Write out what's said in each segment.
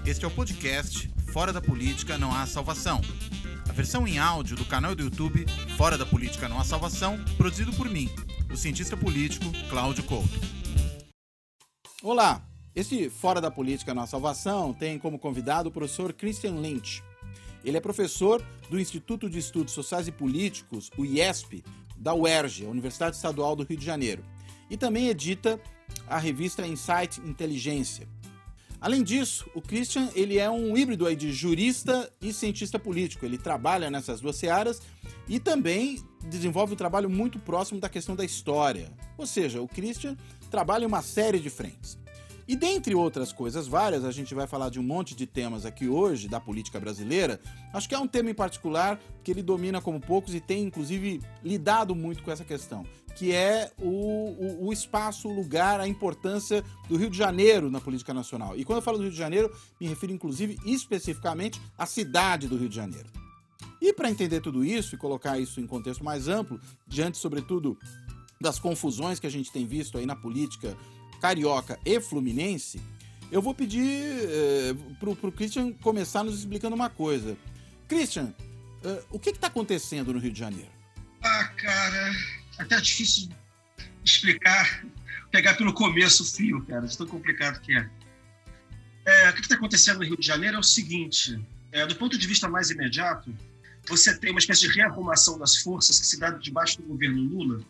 Este é o podcast Fora da Política Não Há Salvação. A versão em áudio do canal do YouTube Fora da Política Não Há Salvação, produzido por mim, o cientista político Cláudio Couto. Olá, este Fora da Política Não Há Salvação tem como convidado o professor Christian Lynch. Ele é professor do Instituto de Estudos Sociais e Políticos, o IESP, da UERJ, a Universidade Estadual do Rio de Janeiro, e também edita a revista Insight Inteligência. Além disso, o Christian ele é um híbrido aí de jurista e cientista político. Ele trabalha nessas duas searas e também desenvolve um trabalho muito próximo da questão da história. Ou seja, o Christian trabalha em uma série de frentes. E dentre outras coisas várias, a gente vai falar de um monte de temas aqui hoje, da política brasileira. Acho que é um tema em particular que ele domina como poucos e tem, inclusive, lidado muito com essa questão, que é o espaço, o lugar, a importância do Rio de Janeiro na política nacional. E quando eu falo do Rio de Janeiro, me refiro, inclusive, especificamente à cidade do Rio de Janeiro. E para entender tudo isso e colocar isso em contexto mais amplo, diante, sobretudo, das confusões que a gente tem visto aí na política carioca e fluminense, eu vou pedir pro Christian começar nos explicando uma coisa. Christian, o que está acontecendo no Rio de Janeiro? Cara, até é difícil explicar, pegar pelo começo o fio, cara, de tão complicado que é. O que está acontecendo no Rio de Janeiro é o seguinte, do ponto de vista mais imediato, você tem uma espécie de rearrumação das forças que se dá debaixo do governo Lula.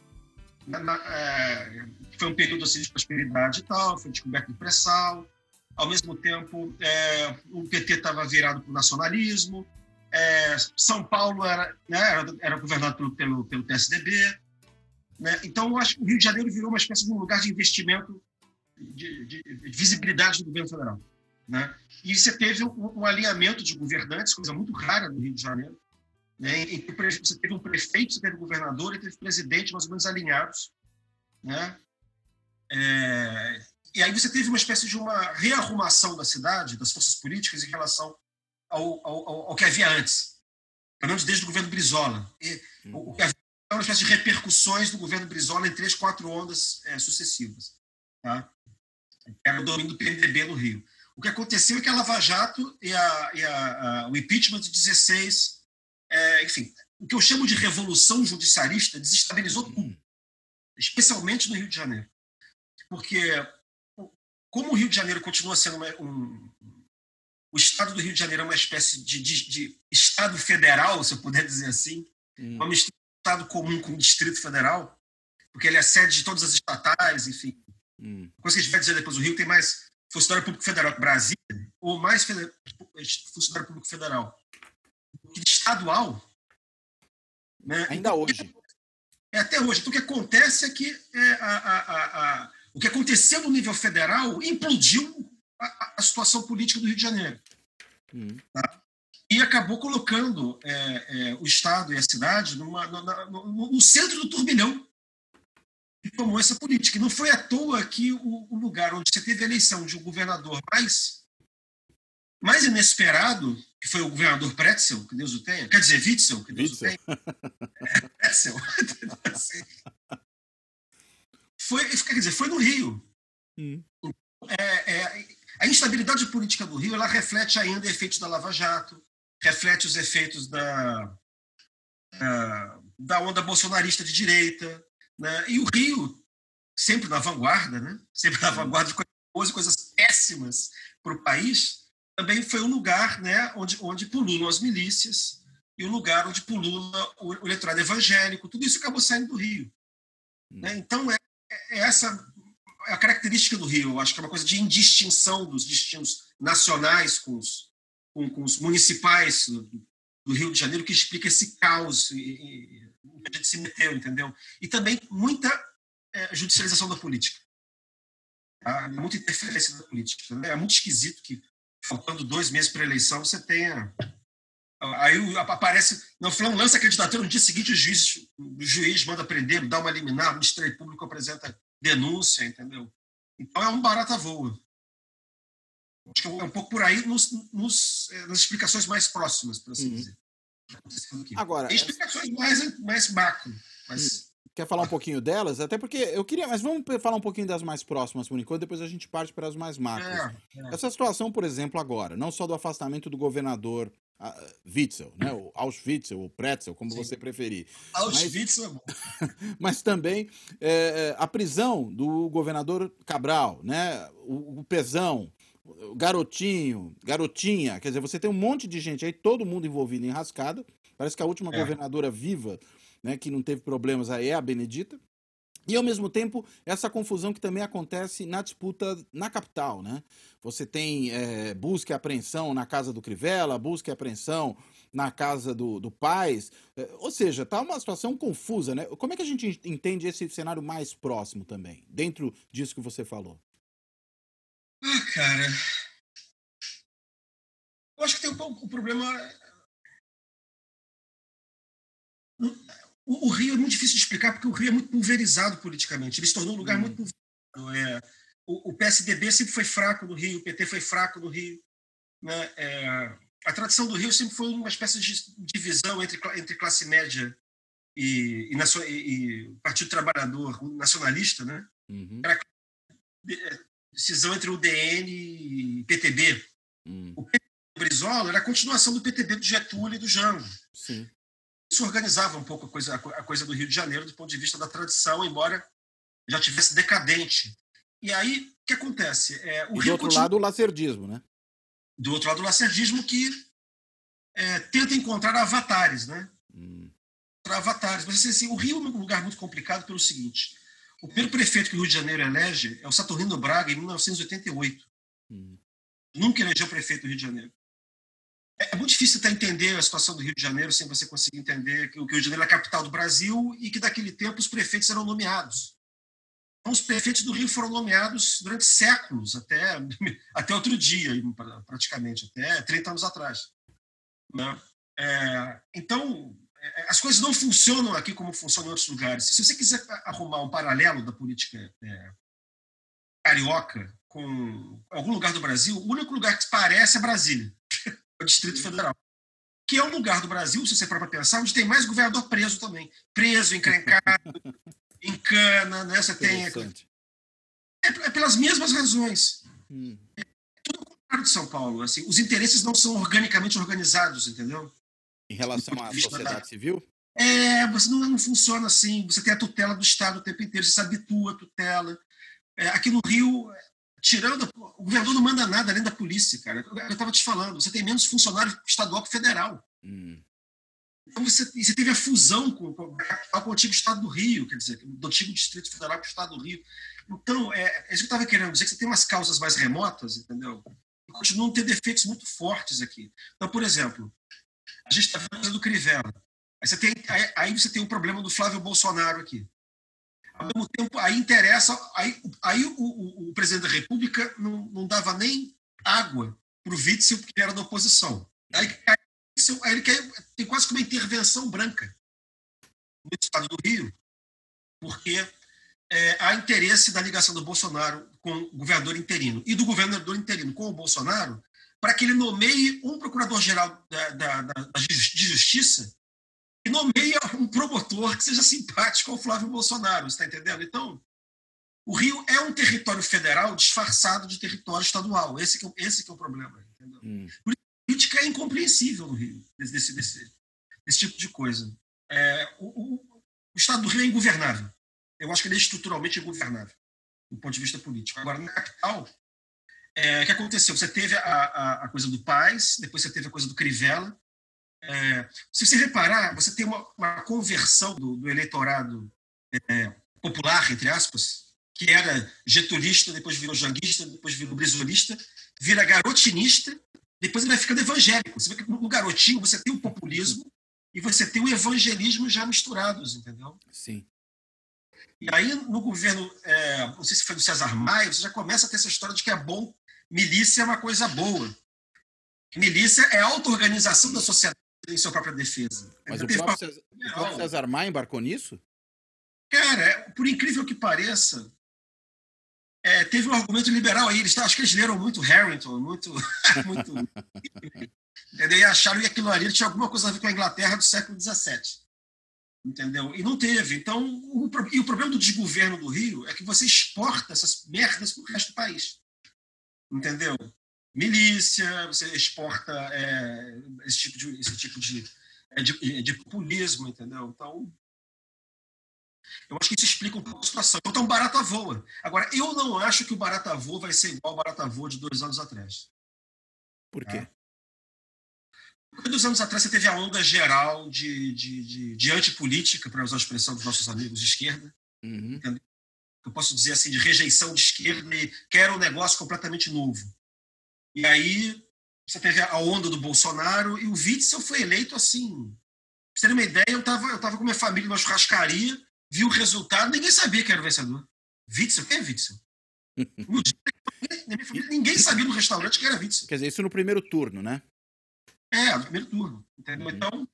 Foi um período assim, de prosperidade e tal, foi descoberto o pré-sal. Ao mesmo tempo, o PT estava virado para o nacionalismo. São Paulo era governado pelo PSDB. Né? Então, eu acho que o Rio de Janeiro virou uma espécie de um lugar de investimento, de visibilidade do governo federal. Né? E você teve um alinhamento de governantes, coisa muito rara no Rio de Janeiro. Né? Você teve um prefeito, você teve um governador e teve um presidente mais ou menos alinhados. Né? E aí você teve uma espécie de uma rearrumação da cidade, das forças políticas em relação ao que havia antes, pelo menos desde o governo Brizola. O que havia era uma espécie de repercussões do governo Brizola em 3, 4 ondas sucessivas. Tá? Era o domínio do PMDB no Rio. O que aconteceu é que a Lava Jato e o impeachment de 16, enfim, o que eu chamo de revolução judicialista desestabilizou tudo, especialmente no Rio de Janeiro. Porque, como o Rio de Janeiro continua sendo o estado do Rio de Janeiro é uma espécie de estado federal, se eu puder dizer assim, uma mistura de estado comum com o Distrito Federal, porque ele é sede de todas as estatais, enfim. Coisa que a gente vai dizer depois, o Rio tem mais funcionário público federal que Brasília, ou mais funcionário público federal que estadual. Né? Ainda hoje. Até hoje. Então, o que acontece é que o que aconteceu no nível federal implodiu a situação política do Rio de Janeiro. Tá? E acabou colocando o Estado e a cidade no centro do turbilhão que tomou essa política. E não foi à toa que o lugar onde você teve a eleição de um governador mais inesperado, que foi o governador Pretzel, que Deus o tenha, quer dizer, Witzel, que Deus o tenha. Pretzel. Foi no Rio. A instabilidade política do Rio, ela reflete ainda efeitos da Lava Jato, reflete os efeitos da onda bolsonarista de direita, né? E o Rio, sempre na vanguarda, né? Sempre na vanguarda de coisas boas e coisas péssimas para o país, também foi um lugar, né, onde pululam as milícias e um lugar onde pulula o eleitorado evangélico. Tudo isso acabou saindo do Rio. Né? Então, essa é a característica do Rio. Eu acho que é uma coisa de indistinção dos destinos nacionais com os municipais do Rio de Janeiro, que explica esse caos e a gente se meteu, entendeu? E também muita judicialização da política. Tá? Muita interferência da política. Né? É muito esquisito que, faltando 2 meses para a eleição, você tenha... Aí aparece... Não, fulano lança a candidatura, no dia seguinte o juiz manda prender, dá uma liminar, o Ministério Público apresenta denúncia, entendeu? Então é um barata-voa. Acho que é um pouco por aí nas explicações mais próximas, por assim dizer. Agora, Tem explicações mais macro, mas quer falar um pouquinho delas? Até porque eu queria... Mas vamos falar um pouquinho das mais próximas por enquanto, depois a gente parte para as mais macros. Essa situação, por exemplo, agora, não só do afastamento do governador Witzel, né? O Auschwitzel, o Pretzel, como você preferir. Auschwitz é bom. Mas também a prisão do governador Cabral, né? O Pezão, o Garotinho, Garotinha. Quer dizer, você tem um monte de gente aí, todo mundo envolvido em rascada. Parece que a última governadora viva, né, que não teve problemas aí é a Benedita. E, ao mesmo tempo, essa confusão que também acontece na disputa na capital, né? Você tem busca e apreensão na casa do Crivella, busca e apreensão na casa do Paes. Ou seja, tá uma situação confusa, né? Como é que a gente entende esse cenário mais próximo também, dentro disso que você falou? Cara, eu acho que tem um problema... O Rio é muito difícil de explicar, porque o Rio é muito pulverizado politicamente. Ele se tornou um lugar muito pulverizado. O PSDB sempre foi fraco no Rio, o PT foi fraco no Rio. Né? A tradição do Rio sempre foi uma espécie de divisão entre classe média e Partido Trabalhador nacionalista. Né? Era decisão entre o DN e PTB. O PTB do Brizola era a continuação do PTB do Getúlio e do Jango. Sim. Isso organizava um pouco a coisa do Rio de Janeiro do ponto de vista da tradição, embora já tivesse decadente. E aí, o que acontece? E do outro lado, o lacerdismo, né? Do outro lado, o lacerdismo que tenta encontrar avatares, né? Avatares. Mas assim, o Rio é um lugar muito complicado pelo seguinte: o primeiro prefeito que o Rio de Janeiro elege é o Saturnino Braga, em 1988. Nunca elegeu prefeito do Rio de Janeiro. É muito difícil tentar entender a situação do Rio de Janeiro sem você conseguir entender que o Rio de Janeiro é a capital do Brasil e que, naquele tempo, os prefeitos eram nomeados. Então, os prefeitos do Rio foram nomeados durante séculos, até outro dia, praticamente, até 30 anos atrás. Né? Então, as coisas não funcionam aqui como funcionam em outros lugares. Se você quiser arrumar um paralelo da política carioca com algum lugar do Brasil, o único lugar que se parece é Brasília. O Distrito Federal, que é um lugar do Brasil, se você parar para pensar, onde tem mais governador preso também. Preso, encrencado, em cana, né? Você tem... pelas mesmas razões. Tudo contrário de São Paulo. Assim, os interesses não são organicamente organizados, entendeu? Em relação à sociedade civil? Você não funciona assim. Você tem a tutela do Estado o tempo inteiro, você se habitua à tutela. Aqui no Rio... o governador não manda nada além da polícia, cara. Eu estava te falando, você tem menos funcionário estadual que federal. Então você teve a fusão com o antigo Estado do Rio, quer dizer, do antigo Distrito Federal com o Estado do Rio. Então, é isso que eu estava querendo dizer, que você tem umas causas mais remotas, entendeu? E continuam tendo efeitos muito fortes aqui. Então, por exemplo, a gente está falando do Crivella. Aí você tem o problema do Flávio Bolsonaro aqui. Ao mesmo tempo, aí o presidente da República não dava nem água para o Witzel, porque ele era da oposição. Aí ele tem quase que uma intervenção branca no estado do Rio, porque há interesse da ligação do Bolsonaro com o governador interino e do governador interino com o Bolsonaro para que ele nomeie um procurador-geral de justiça e nomeia um promotor que seja simpático ao Flávio Bolsonaro, você está entendendo? Então, o Rio é um território federal disfarçado de território estadual. Esse que é o problema, entendeu? Por isso, a política é incompreensível no Rio, desse tipo de coisa. O estado do Rio é ingovernável. Eu acho que ele é estruturalmente ingovernável, do ponto de vista político. Agora, na capital, o que aconteceu? Você teve a coisa do Paes, depois você teve a coisa do Crivella. Se você reparar, você tem uma conversão do eleitorado popular, entre aspas, que era getulista, depois virou janguista, depois virou brizolista, vira garotinista, depois ele vai ficando evangélico. Você vê que no garotinho você tem o populismo e você tem o evangelismo já misturados, entendeu? Sim. E aí, no governo, não sei se foi do César Maia, você já começa a ter essa história de que milícia é uma coisa boa. Milícia é a auto-organização da sociedade em sua própria defesa. Mas o próprio César Maia embarcou nisso? Cara, por incrível que pareça, teve um argumento liberal aí. Acho que eles leram muito Harrington, muito entendeu? E acharam que aquilo ali tinha alguma coisa a ver com a Inglaterra do século XVII. entendeu? E não teve. Então, o problema do desgoverno do Rio é que você exporta essas merdas para o resto do país, entendeu? Milícia, você exporta esse tipo de populismo, entendeu? Então, eu acho que isso explica um pouco a situação. Então, barata voa. Agora, eu não acho que o barata voa vai ser igual ao barata voa de 2 anos atrás. Por quê? Porque 2 anos atrás você teve a onda geral de antipolítica, para usar a expressão dos nossos amigos de esquerda. Uhum. Eu posso dizer assim, de rejeição de esquerda e quero um negócio completamente novo. E aí você teve a onda do Bolsonaro e o Witzel foi eleito assim. Pra você ter uma ideia, eu tava com minha família numa churrascaria, vi o resultado, ninguém sabia que era o vencedor. Witzel? Quem é Witzel? No dia, na minha família, ninguém sabia no restaurante que era Witzel. Quer dizer, isso no primeiro turno, né? No primeiro turno. Entendeu? Então,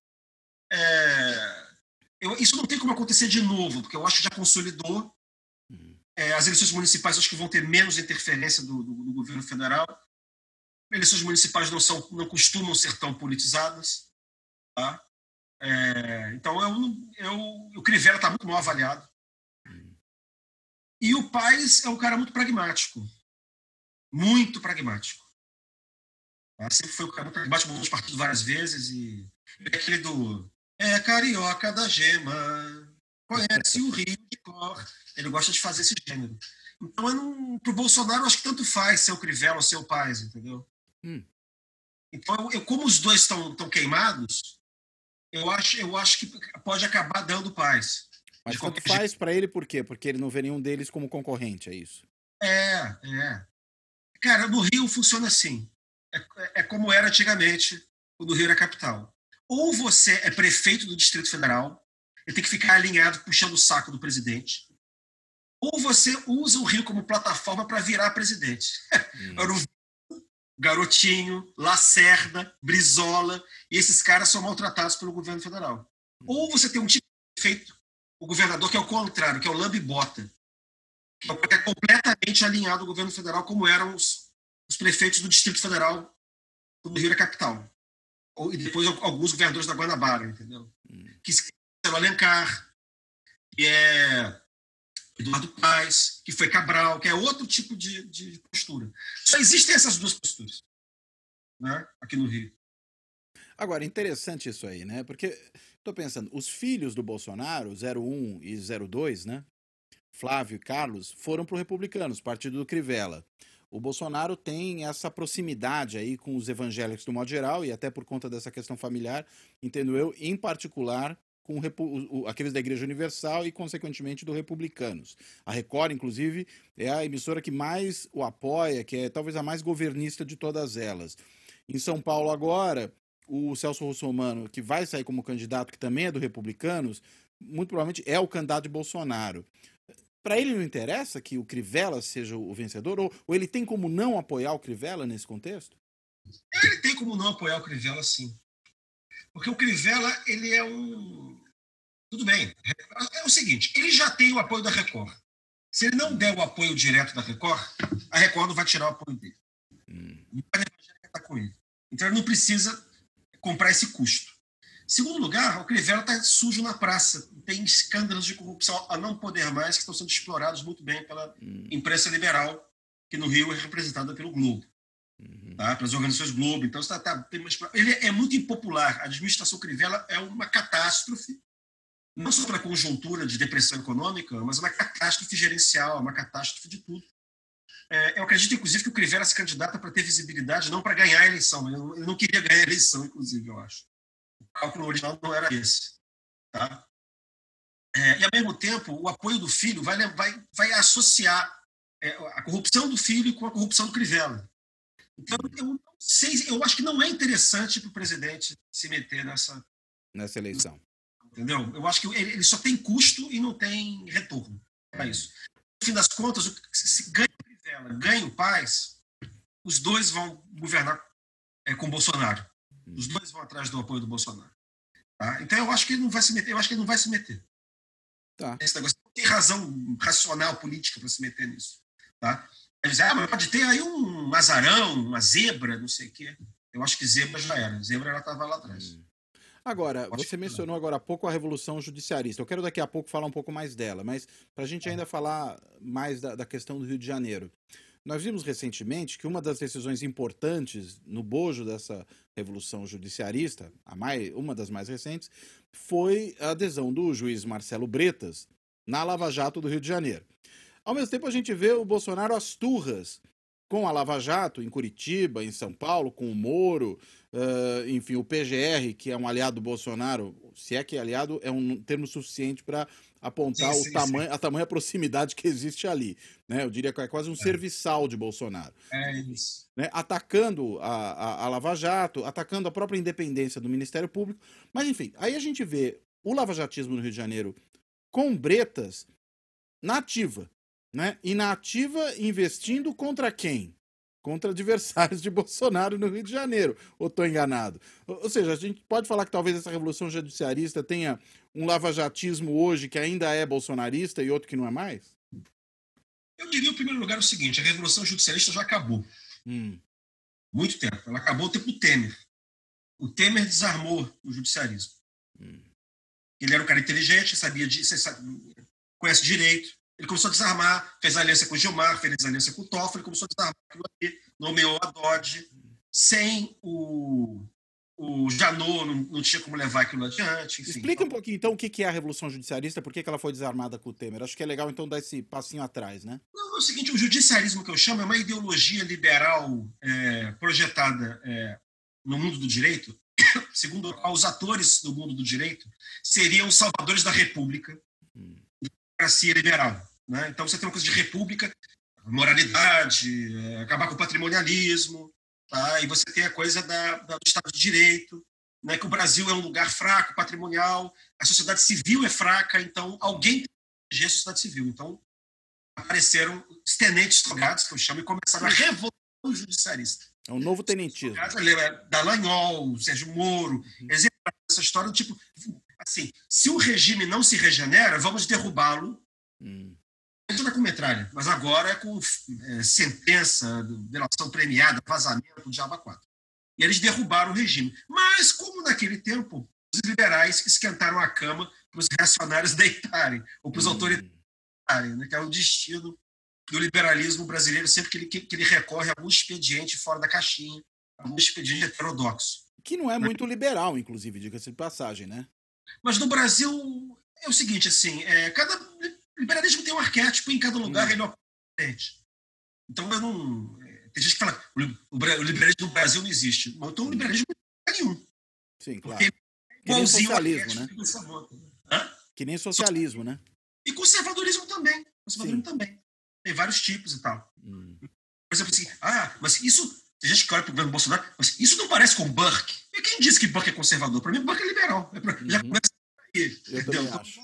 isso não tem como acontecer de novo, porque eu acho que já consolidou. As eleições municipais acho que vão ter menos interferência do governo federal. Eleições municipais não costumam ser tão politizadas. Tá? Então, o Crivella está muito mal avaliado. E o Paes é um cara muito pragmático. Muito pragmático. Sempre foi um cara muito pragmático, mudou de partido várias vezes. E é aquele do... carioca da gema, conhece o Rio de cor. Ele gosta de fazer esse gênero. Então, pro Bolsonaro, eu acho que tanto faz ser o Crivella ou ser o Paes, entendeu? Então, como os dois estão queimados, eu acho que pode acabar dando Paes. Mas tanto faz para ele por quê? Porque ele não vê nenhum deles como concorrente, é isso? Cara, no Rio funciona assim. É como era antigamente, quando o Rio era capital. Ou você é prefeito do Distrito Federal, ele tem que ficar alinhado, puxando o saco do presidente, ou você usa o Rio como plataforma para virar presidente. Era o Garotinho, Lacerda, Brizola, e esses caras são maltratados pelo governo federal. Ou você tem um tipo de prefeito, o governador, que é o contrário, que é o lambibota, que é completamente alinhado ao governo federal, como eram os prefeitos do Distrito Federal, quando o Rio era capital. E depois alguns governadores da Guanabara, entendeu? Que é o Alencar, que é Eduardo Paes, que foi Cabral, que é outro tipo de postura. Só existem essas duas posturas, né, aqui no Rio. Agora, interessante isso aí, né? Porque, estou pensando, os filhos do Bolsonaro, 01 e 02, né? Flávio e Carlos, foram para o Republicanos, partido do Crivella. O Bolsonaro tem essa proximidade aí com os evangélicos do modo geral, e até por conta dessa questão familiar, entendo eu, em particular com aqueles da Igreja Universal e, consequentemente, do Republicanos. A Record, inclusive, é a emissora que mais o apoia, que é talvez a mais governista de todas elas. Em São Paulo, agora, o Celso Russomano, que vai sair como candidato, que também é do Republicanos, muito provavelmente é o candidato de Bolsonaro. Para ele não interessa que o Crivella seja o vencedor? Ou ele tem como não apoiar o Crivella nesse contexto? Ele tem como não apoiar o Crivella, sim. Porque o Crivella, ele é um... Tudo bem. É o seguinte, ele já tem o apoio da Record. Se ele não der o apoio direto da Record, a Record não vai tirar o apoio dele. Não vai estar com ele. Então ele não precisa comprar esse custo. Segundo lugar, o Crivella está sujo na praça. Tem escândalos de corrupção a não poder mais que estão sendo explorados muito bem pela imprensa liberal, que no Rio é representada pelo Globo. Tá? Pelas organizações Globo. Então, ele é muito impopular. A administração Crivella é uma catástrofe, não só pela conjuntura de depressão econômica, mas uma catástrofe gerencial, uma catástrofe de tudo. Eu acredito, inclusive, que o Crivella se candidata para ter visibilidade, não para ganhar a eleição. Ele não queria ganhar a eleição, inclusive, eu acho. O cálculo original não era esse. Tá? E, ao mesmo tempo, o apoio do filho vai associar a corrupção do filho com a corrupção do Crivella. Então, eu não sei, eu acho que não é interessante para o presidente se meter nessa eleição. Entendeu? Eu acho que ele só tem custo e não tem retorno para isso. No fim das contas, se ganha o Crivella, ganha o Paes, os dois vão governar com o Bolsonaro. Os dois vão atrás do apoio do Bolsonaro. Tá? Então, eu acho que ele não vai se meter. Tá. Esse negócio não tem razão racional política para se meter nisso. Tá? Mas pode ter aí um azarão, uma zebra, não sei o quê. Eu acho que zebra já era. Zebra ela estava lá atrás. Agora, você mencionou agora há pouco a Revolução Judiciarista. Eu quero daqui a pouco falar um pouco mais dela, mas para a gente ainda falar mais da questão do Rio de Janeiro. Nós vimos recentemente que uma das decisões importantes no bojo dessa Revolução Judiciarista, uma das mais recentes, foi a adesão do juiz Marcelo Bretas na Lava Jato do Rio de Janeiro. Ao mesmo tempo, a gente vê o Bolsonaro às turras com a Lava Jato em Curitiba, em São Paulo, com o Moro, enfim, o PGR, que é um aliado do Bolsonaro, se é que aliado é um termo suficiente para apontar a tamanha proximidade que existe ali. Né? Eu diria que é quase um serviçal de Bolsonaro. É isso. Né? Atacando a Lava Jato, atacando a própria independência do Ministério Público. Mas, enfim, aí a gente vê o lavajatismo no Rio de Janeiro com Bretas na ativa. Né? E na ativa investindo contra quem? Contra adversários de Bolsonaro no Rio de Janeiro. Ou estou enganado? Ou seja, a gente pode falar que talvez essa Revolução Judiciarista tenha um lavajatismo hoje que ainda é bolsonarista e outro que não é mais? Eu diria, em primeiro lugar, o seguinte: a Revolução Judicialista já acabou. Muito tempo. Ela acabou no tempo do Temer. O Temer desarmou o judiciarismo. Ele era um cara inteligente, conhece direito. Ele começou a desarmar, fez aliança com o Gilmar, fez aliança com o Toffoli, começou a desarmar aquilo ali, nomeou a Dodge. Sem o Janot, não tinha como levar aquilo adiante. Enfim. Explica um pouquinho, então, o que é a Revolução Judiciarista, por que ela foi desarmada com o Temer. Acho que é legal, então, dar esse passinho atrás, né? Não, é o seguinte: o judiciarismo que eu chamo é uma ideologia liberal projetada no mundo do direito, segundo a qual os atores do mundo do direito seriam os salvadores da República, democracia liberal. Né? Então você tem uma coisa de república, moralidade, acabar com o patrimonialismo, tá? E você tem a coisa do Estado de Direito, né? Que o Brasil é um lugar fraco, patrimonial, a sociedade civil é fraca, então alguém tem que proteger a sociedade civil. Então apareceram os tenentes togados, que eu chamo, e começaram a revolução judiciarista. É um novo tenentismo. Dallagnol, Sérgio Moro, exemplo dessa história do tipo, assim, se o regime não se regenera, vamos derrubá-lo. Não é com metralha, mas agora é com sentença, delação premiada, vazamento, diabo 4. E eles derrubaram o regime. Mas, como naquele tempo, os liberais esquentaram a cama para os reacionários deitarem, ou para os autoritários, né, que é o destino do liberalismo brasileiro sempre que ele recorre a algum expediente fora da caixinha, algum expediente heterodoxo. Que não é muito liberal, inclusive, diga-se de passagem, né? Mas no Brasil é o seguinte, assim, cada liberalismo tem um arquétipo, em cada lugar ele é diferente. Então eu não... Tem gente que fala o liberalismo no Brasil não existe. Então o liberalismo não é nenhum. Sim, claro. Que nem socialismo, né? Hã? Que nem socialismo, né? E conservadorismo também. Conservadorismo também. Tem vários tipos e tal. Por exemplo, assim, mas isso... Tem gente que olha para o governo Bolsonaro, mas isso não parece com Burke. E quem disse que Burke é conservador? Para mim, Burke é liberal. Já começa aí. Eu também acho.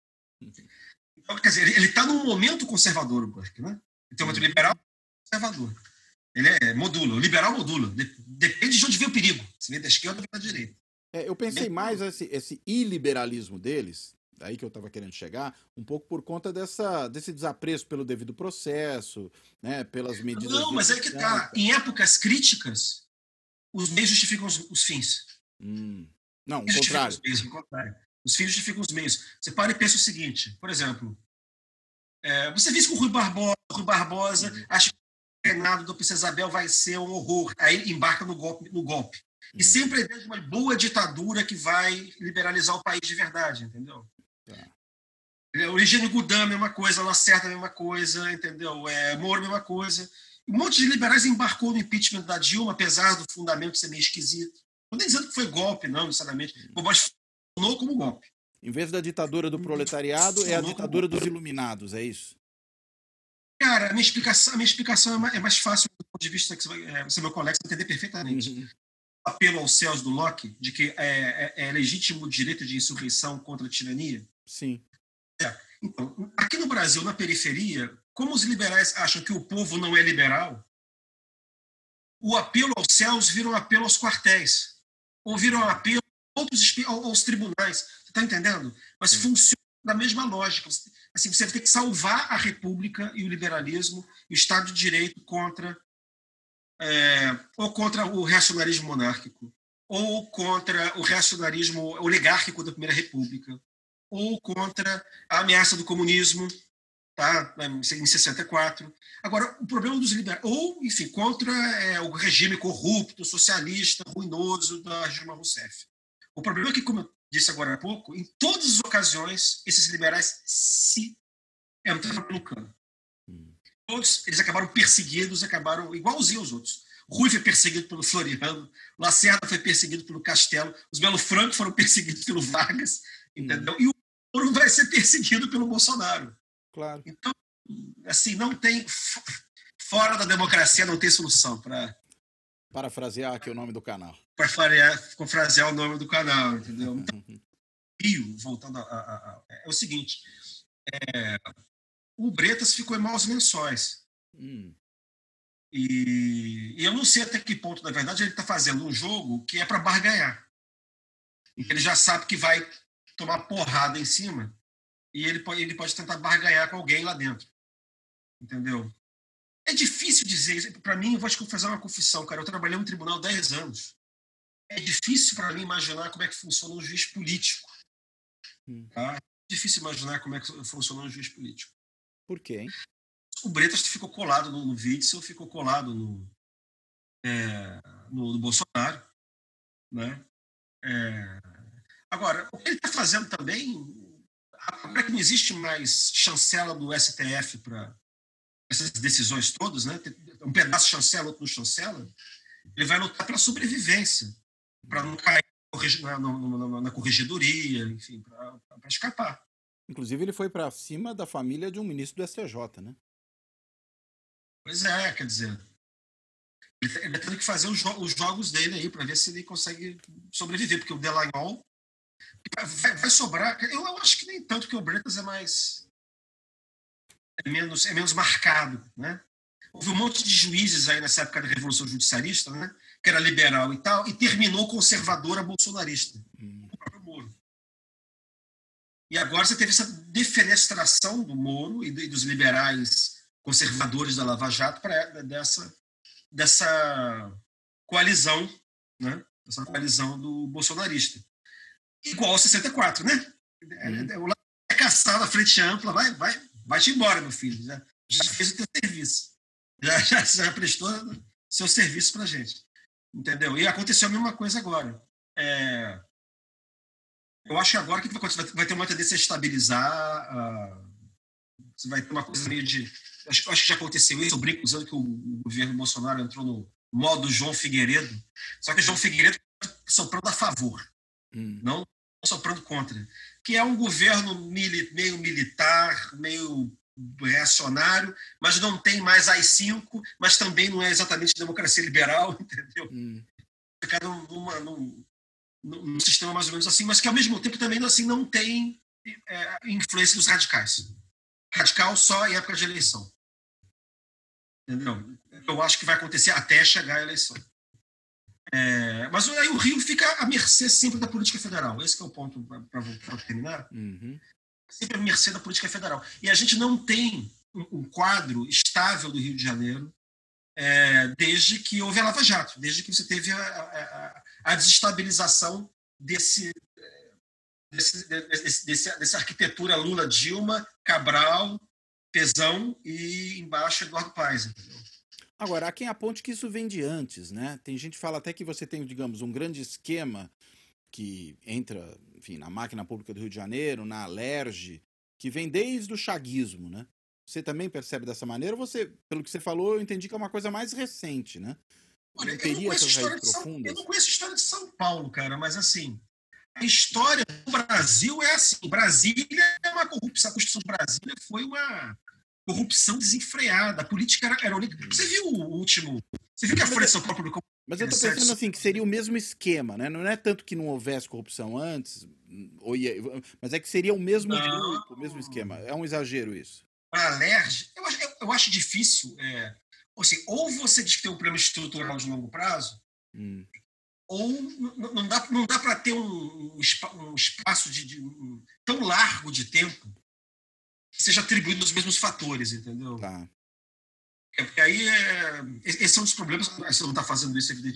Então, quer dizer, ele está num momento conservador, o Burke, né? Ele tem um momento liberal conservador. Ele modula. O liberal modula. Depende de onde vem o perigo. Se vem da esquerda ou da direita. Eu pensei mais esse iliberalismo deles, aí que eu estava querendo chegar, um pouco por conta desse desapreço pelo devido processo, né, pelas medidas... Não, mas é que tá. Em épocas críticas, os meios justificam os fins. Não, o contrário. Os fins justificam os meios. Você para e pensa o seguinte, por exemplo, você viu com o Rui Barbosa acha que o reinado da Princesa Isabel vai ser um horror, aí embarca no golpe. E sempre a ideia de uma boa ditadura que vai liberalizar o país de verdade, entendeu? O Eugênio Goudin, a mesma coisa, Lacerda, a mesma coisa, entendeu? Moro, a mesma coisa. Um monte de liberais embarcou no impeachment da Dilma, apesar do fundamento ser meio esquisito. Não estou dizendo que foi golpe, não, necessariamente. Mas funcionou como golpe. Em vez da ditadura do proletariado, é a ditadura dos iluminados, é isso? Cara, a minha explicação é mais fácil do ponto de vista que você é meu colega, você vai entender perfeitamente. O apelo aos céus do Locke, de que é legítimo o direito de insurreição contra a tirania. Sim. Então, aqui no Brasil, na periferia, como os liberais acham que o povo não é liberal, o apelo aos céus vira um apelo aos quartéis, ou vira um apelo aos tribunais. Você está entendendo? Mas funciona da mesma lógica. Assim, você vai ter que salvar a república e o liberalismo e o Estado de Direito contra o reacionarismo monárquico. ou contra o reacionarismo oligárquico da Primeira República, ou contra a ameaça do comunismo, tá? Em 64. Agora, o problema dos liberais, ou, enfim, contra o regime corrupto, socialista, ruinoso da Dilma Rousseff. O problema é que, como eu disse agora há pouco, em todas as ocasiões, esses liberais se entraram pelo cano. Todos eles acabaram perseguidos, acabaram igualzinho aos outros. Rui foi perseguido pelo Floriano, Lacerda foi perseguido pelo Castelo, os Melo Franco foram perseguidos pelo Vargas, entendeu? E o Moro vai ser perseguido pelo Bolsonaro. Claro. Então, assim, não tem... Fora da democracia não tem solução para... Parafrasear aqui o nome do canal. Parafrasear o nome do canal, entendeu? Então, Rio, voltando é o seguinte, o Bretas ficou em maus lençóis. E eu não sei até que ponto, na verdade, ele está fazendo um jogo que é para barganhar. Ele já sabe que vai tomar porrada em cima e ele pode tentar barganhar com alguém lá dentro. Entendeu? É difícil dizer. Para mim, eu vou fazer uma confissão, cara. Eu trabalhei no tribunal 10 anos. É difícil para mim imaginar como é que funciona um juiz político. Tá? É difícil imaginar como é que funciona um juiz político. Por quê, hein? O Bretas ficou colado no Witzel, ficou colado no Bolsonaro, né? Agora, o que ele está fazendo também, agora que não existe mais chancela do STF para essas decisões todas, né? Um pedaço chancela, outro não chancela, ele vai lutar pela sobrevivência, para não cair na corregedoria, enfim, para escapar. Inclusive, ele foi para cima da família de um ministro do STJ, né? Pois é, quer dizer, ele tem que fazer os jogos dele aí para ver se ele consegue sobreviver, porque o Dallagnol vai sobrar. Eu acho que nem tanto, porque o Bretas é menos marcado, né? Houve um monte de juízes aí nessa época da Revolução Judicialista, né? Que era liberal e tal, e terminou conservadora bolsonarista, o próprio Moro. E agora você teve essa defenestração do Moro e dos liberais conservadores da Lava Jato para dessa coalizão, né? Essa coalizão do bolsonarista. Igual ao 64, né? O lado é caçado à frente ampla, vai-te embora, meu filho. Já fez o teu serviço. Já prestou seu serviço pra gente. Entendeu? E aconteceu a mesma coisa agora. Eu acho que agora que vai ter uma tendência a estabilizar. Você vai ter uma coisa meio de... Acho que já aconteceu isso. Eu brinco usando que o governo Bolsonaro entrou no modo João Figueiredo. Só que João Figueiredo soprando a favor, não soprando contra. Que é um governo meio militar, meio reacionário, mas não tem mais AI-5, mas também não é exatamente democracia liberal, entendeu? Fica num sistema mais ou menos assim, mas que ao mesmo tempo também assim, não tem influência dos radicais. Radical só em época de eleição. Entendeu? Eu acho que vai acontecer até chegar a eleição. Mas aí o Rio fica à mercê sempre da política federal. Esse que é o ponto para terminar. Sempre à mercê da política federal. E a gente não tem um quadro estável do Rio de Janeiro desde que houve a Lava Jato, desde que você teve a desestabilização dessa arquitetura Lula-Dilma, Cabral, Pezão e embaixo Eduardo Paes. Entendeu? Agora, há quem aponte que isso vem de antes, né? Tem gente que fala até que você tem, digamos, um grande esquema que entra, enfim, na máquina pública do Rio de Janeiro, na Alerj, que vem desde o chaguismo, né? Você também percebe dessa maneira? Ou você, pelo que você falou, eu entendi que é uma coisa mais recente, né? Olha, eu não conheço a história de São Paulo, cara, mas assim, a história do Brasil é assim. Brasília é uma corrupção. A Constituição de Brasília foi uma corrupção desenfreada. A política era única. Você viu o último... Você viu que a Folha de São Paulo publicou... Mas eu tô pensando assim, que seria o mesmo esquema, né? Não é tanto que não houvesse corrupção antes, mas é que seria o mesmo grupo, o mesmo esquema. É um exagero isso. A Alerj, eu acho difícil... ou você diz que tem um problema estrutural de longo prazo, ou não dá para ter um espaço tão largo de tempo que seja atribuído aos mesmos fatores, entendeu? Tá. Porque aí, esse é um dos problemas, você não está fazendo isso, evidentemente,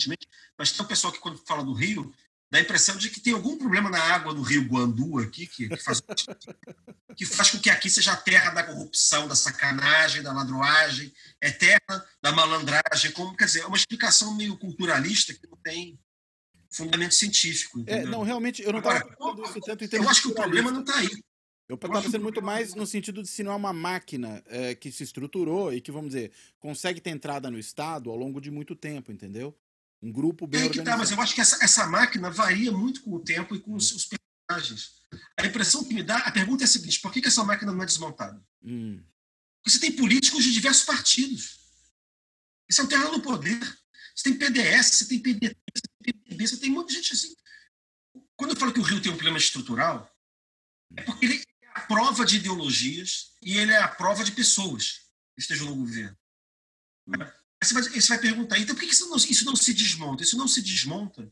mas tem um pessoal que, quando fala do Rio, dá a impressão de que tem algum problema na água do Rio Guandu aqui, que faz com que aqui seja a terra da corrupção, da sacanagem, da ladroagem, é terra da malandragem. Quer dizer, é uma explicação meio culturalista que não tem fundamento científico. Não, realmente, eu não estava pensando isso tanto em termos. Eu acho que o problema não está aí. Eu estava pensando muito mais no sentido de se não é uma máquina que se estruturou e que, vamos dizer, consegue ter entrada no Estado ao longo de muito tempo, entendeu? Um grupo bem organizado. Mas eu acho que essa máquina varia muito com o tempo e com os personagens. A impressão que me dá, a pergunta é a seguinte: por que essa máquina não é desmontada? Porque você tem políticos de diversos partidos. Isso é um terreno do poder. Você tem PDS, você tem PDT, você tem PDB, você tem muita gente assim. Quando eu falo que o Rio tem um problema estrutural, é porque ele é a prova de ideologias e ele é a prova de pessoas que estejam no governo. Você vai perguntar, então por que isso não se desmonta? Isso não se desmonta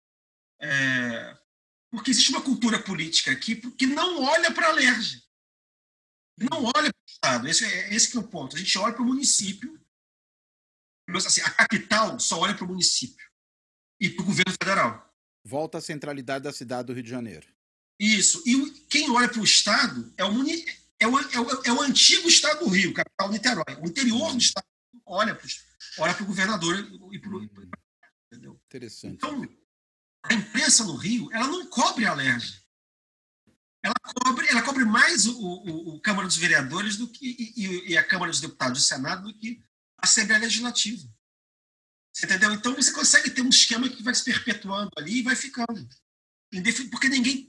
porque existe uma cultura política aqui que não olha para a LERJ, não olha para o Estado. Esse que é o ponto. A gente olha para o município, assim, a capital só olha para o município e para o governo federal. Volta à centralidade da cidade do Rio de Janeiro. Isso. E quem olha para o Estado é o antigo Estado do Rio, capital Niterói. O interior do Estado olha para o governador e para o... Entendeu? Interessante. Então, a imprensa no Rio, ela não cobre a LERJ. Ela cobre mais o Câmara dos Vereadores e a Câmara dos Deputados e o Senado do que a Assembleia Legislativa. Você entendeu? Então, você consegue ter um esquema que vai se perpetuando ali e vai ficando. Porque ninguém...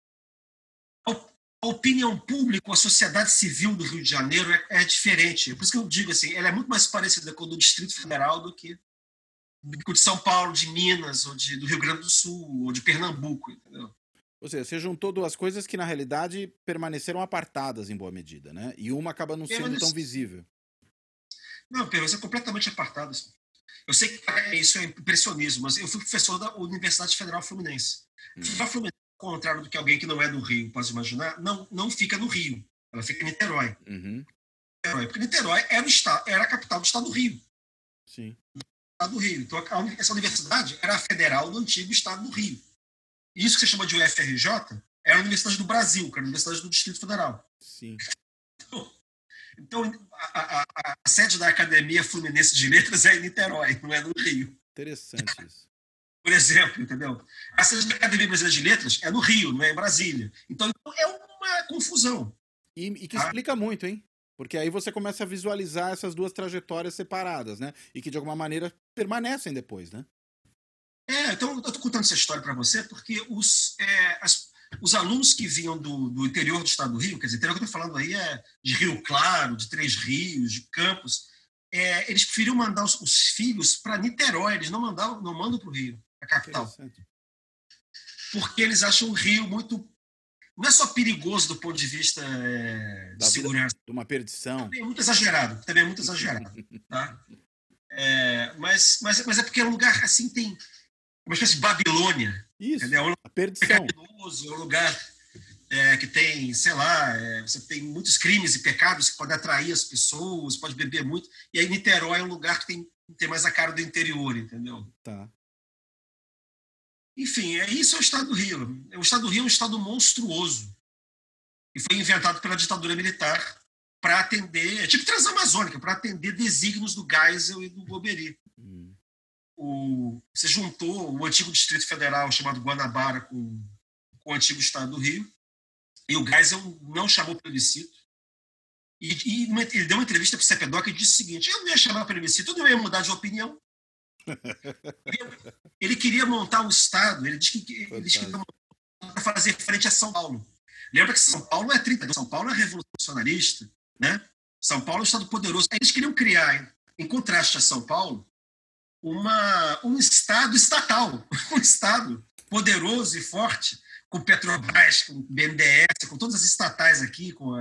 A opinião pública, a sociedade civil do Rio de Janeiro é diferente. Por isso que eu digo assim, ela é muito mais parecida com o do Distrito Federal do que o de São Paulo, de Minas, ou do Rio Grande do Sul, ou de Pernambuco, entendeu? Ou seja, você juntou duas coisas que, na realidade, permaneceram apartadas em boa medida, né? E uma acaba não sendo tão visível. Não, Pedro, isso é completamente apartado. Assim. Eu sei que isso é impressionismo, mas eu fui professor da Universidade Federal Fluminense. A Fluminense, ao contrário do que alguém que não é do Rio pode imaginar, não fica no Rio. Ela fica em Niterói. Porque Niterói era a capital do Estado do Rio. Sim. Do Rio. Então, essa universidade era a federal do antigo Estado do Rio. Isso que você chama de UFRJ era a Universidade do Brasil, que era a Universidade do Distrito Federal. Sim. Então a sede da Academia Fluminense de Letras é em Niterói, não é no Rio. Interessante isso. Por exemplo, entendeu? A sede da Academia Brasileira de Letras é no Rio, não é em Brasília. Então é uma confusão. E que explica muito, hein? Porque aí você começa a visualizar essas duas trajetórias separadas, né? E que, de alguma maneira, permanecem depois, né? Então eu estou contando essa história para você porque os alunos que vinham do interior do Estado do Rio, quer dizer, o interior que eu estou falando aí é de Rio Claro, de Três Rios, de Campos, eles preferiam mandar os filhos para Niterói, eles não mandam para o Rio, a capital. Porque eles acham o Rio muito... Não é só perigoso do ponto de vista de segurança. De uma perdição. Também é muito exagerado. Tá? Mas é porque é um lugar assim, tem uma espécie de Babilônia. Isso, entendeu? a perdição. É um lugar que tem, sei lá, você tem muitos crimes e pecados que podem atrair as pessoas, pode beber muito. E aí Niterói é um lugar que tem mais a cara do interior, entendeu? Tá. Enfim, isso é o Estado do Rio. O Estado do Rio é um Estado monstruoso. E foi inventado pela ditadura militar para atender, tipo Transamazônica, para atender desígnios do Geisel e do Golbery. Você juntou o antigo Distrito Federal, chamado Guanabara, com o antigo Estado do Rio, e o Geisel não chamou plebiscito. E ele deu uma entrevista para o CEPEDOC e disse o seguinte: eu não ia chamar plebiscito, eu não ia mudar de opinião. Ele queria montar um Estado, ele disse que para fazer frente a São Paulo. Lembra que São Paulo é 30 anos, São Paulo é revolucionarista, né? São Paulo é um Estado poderoso. Aí eles queriam criar, em contraste a São Paulo, um Estado estatal, um Estado poderoso e forte, com Petrobras, com BNDES, com todas as estatais aqui, com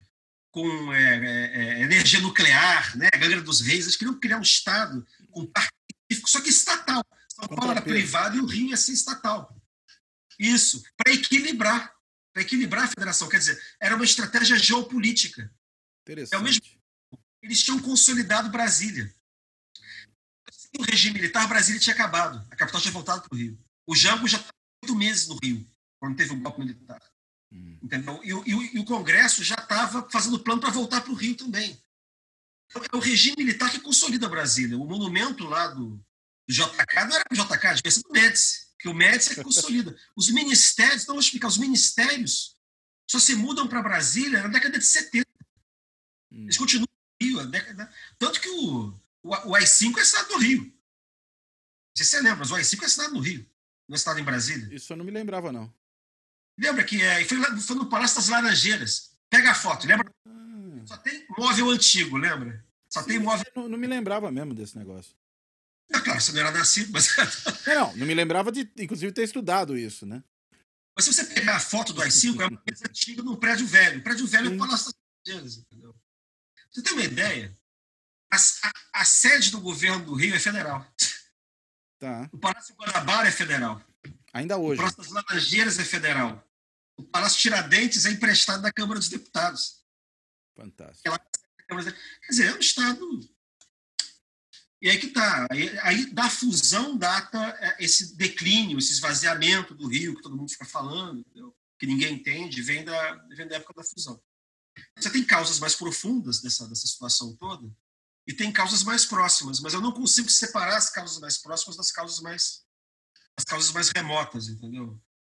energia nuclear, né? Angra dos Reis. Eles queriam criar um Estado com parque, só que estatal. São Paulo era privado e o Rio ia ser estatal. Isso, para equilibrar a federação. Quer dizer, era uma estratégia geopolítica. Interessante. Ao mesmo tempo, eles tinham consolidado Brasília. o regime militar, Brasília tinha acabado. A capital tinha voltado para o Rio. O Jango já estava 8 meses no Rio, quando teve o golpe militar. Entendeu? E o Congresso já estava fazendo plano para voltar para o Rio também. Então, é o regime militar que consolida Brasília. O monumento lá do JK não era o JK, devia ser do Médici, porque o Médici é que consolida. Os ministérios, então eu vou explicar, os ministérios só se mudam para Brasília na década de 70. Eles continuam no Rio. Tanto que o AI-5 é assinado no Rio. Não sei se você lembra, mas o AI-5 é assinado no Rio, não é assinado em Brasília. Isso eu não me lembrava, não. Lembra que foi no Palácio das Laranjeiras. Pega a foto, lembra? Só tem móvel antigo, lembra? Só tem móvel. Não me lembrava mesmo desse negócio. É claro, você não era nascido, mas. Não me lembrava de, inclusive, ter estudado isso, né? Mas se você pegar a foto do AI-5, é uma coisa antiga num prédio velho. O prédio velho é o Palácio das Laranjeiras, entendeu? Você tem uma ideia? A sede do governo do Rio é federal. Tá. O Palácio Guanabara é federal. Ainda hoje. O Palácio das Laranjeiras é federal. O Palácio Tiradentes é emprestado da Câmara dos Deputados. Fantástico. Quer dizer, é um Estado. E aí que está. Aí da fusão data esse declínio, esse esvaziamento do Rio, que todo mundo fica falando, entendeu? Que ninguém entende, vem da época da fusão. Você tem causas mais profundas dessa situação toda e tem causas mais próximas, mas eu não consigo separar as causas mais próximas das causas mais remotas, entendeu?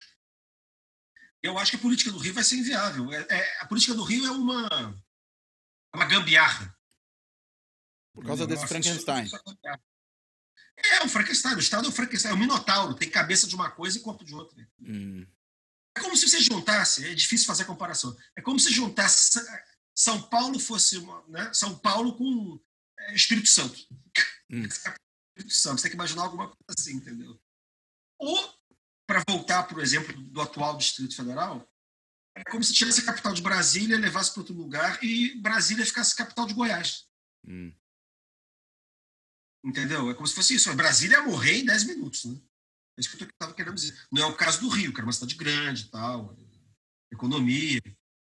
Eu acho que a política do Rio vai ser inviável. A política do Rio é uma gambiarra. Por causa desse Frankenstein. É um Frankenstein. O Estado é um Frankenstein. É um minotauro. Tem cabeça de uma coisa e corpo de outra. É como se você juntasse... É difícil fazer a comparação. É como se juntasse... São Paulo fosse... né? São Paulo com Espírito Santo. Espírito Santo. Você tem que imaginar alguma coisa assim, entendeu? Ou, para voltar, por exemplo, do atual Distrito Federal, é como se tirasse a capital de Brasília, levasse para outro lugar e Brasília ficasse capital de Goiás. Entendeu? É como se fosse isso. Brasília ia morrer em 10 minutos, né? É isso que eu estava querendo dizer. Não é o caso do Rio, que era uma cidade grande e tal, economia.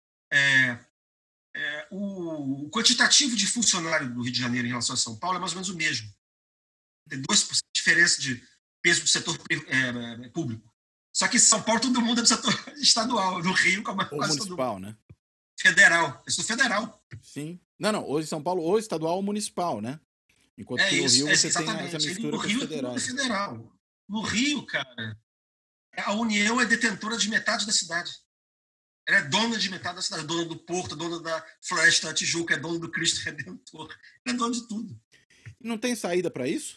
O quantitativo de funcionário do Rio de Janeiro em relação a São Paulo é mais ou menos o mesmo. Tem 2% de diferença de peso do setor público. Só que em São Paulo todo mundo é do setor estadual. No Rio, como é quase municipal, né? Federal. É setor federal. Sim. Não. Hoje em São Paulo, ou estadual ou municipal, né? Enquanto que no Rio você tem essa mistura com os federais. É federal. No Rio, cara, a União é detentora de metade da cidade. Ela é dona de metade da cidade. Dona do Porto, dona da Floresta da Tijuca, é dona do Cristo Redentor. Ela é dona de tudo. Não tem saída para isso?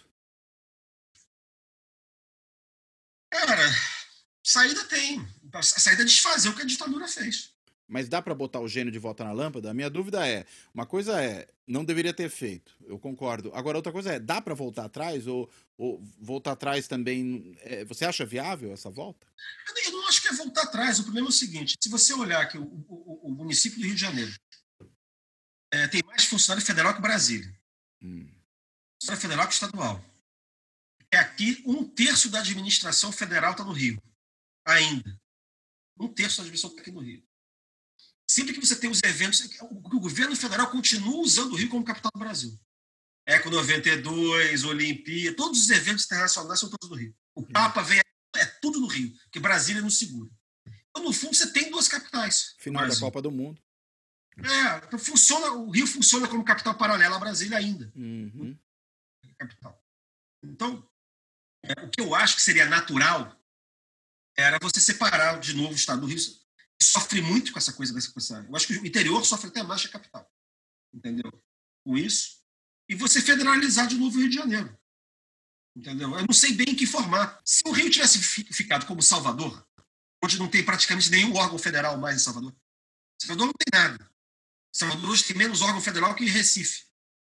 Cara, saída tem. A saída é desfazer o que a ditadura fez. Mas dá para botar o gênio de volta na lâmpada? A minha dúvida é, uma coisa não deveria ter feito, eu concordo. Agora, outra coisa é, dá para voltar atrás? Ou voltar atrás também, você acha viável essa volta? Eu não acho que é voltar atrás. O problema é o seguinte, se você olhar que o município do Rio de Janeiro tem mais funcionário federal que Brasília. Funcionário federal que estadual. Aqui, 1/3 da administração federal está no Rio. Ainda. 1/3 da administração está aqui no Rio. Sempre que você tem os eventos, o governo federal continua usando o Rio como capital do Brasil. Eco 92, Olimpíada, todos os eventos internacionais são todos no Rio. O Papa vem, é tudo no Rio, que Brasília não segura. Então, no fundo, você tem 2 capitais. Final da Copa do Mundo. Então o Rio funciona como capital paralela a Brasília ainda. Capital. Então, o que eu acho que seria natural era você separar de novo o estado do Rio. Sofre muito com essa coisa dessa. Eu acho que o interior sofre até mais que a capital. Entendeu? Com isso. E você federalizar de novo o Rio de Janeiro. Entendeu? Eu não sei bem em que formato. Se o Rio tivesse ficado como Salvador, onde não tem praticamente nenhum órgão federal mais em Salvador. Salvador não tem nada. Salvador hoje tem menos órgão federal que Recife.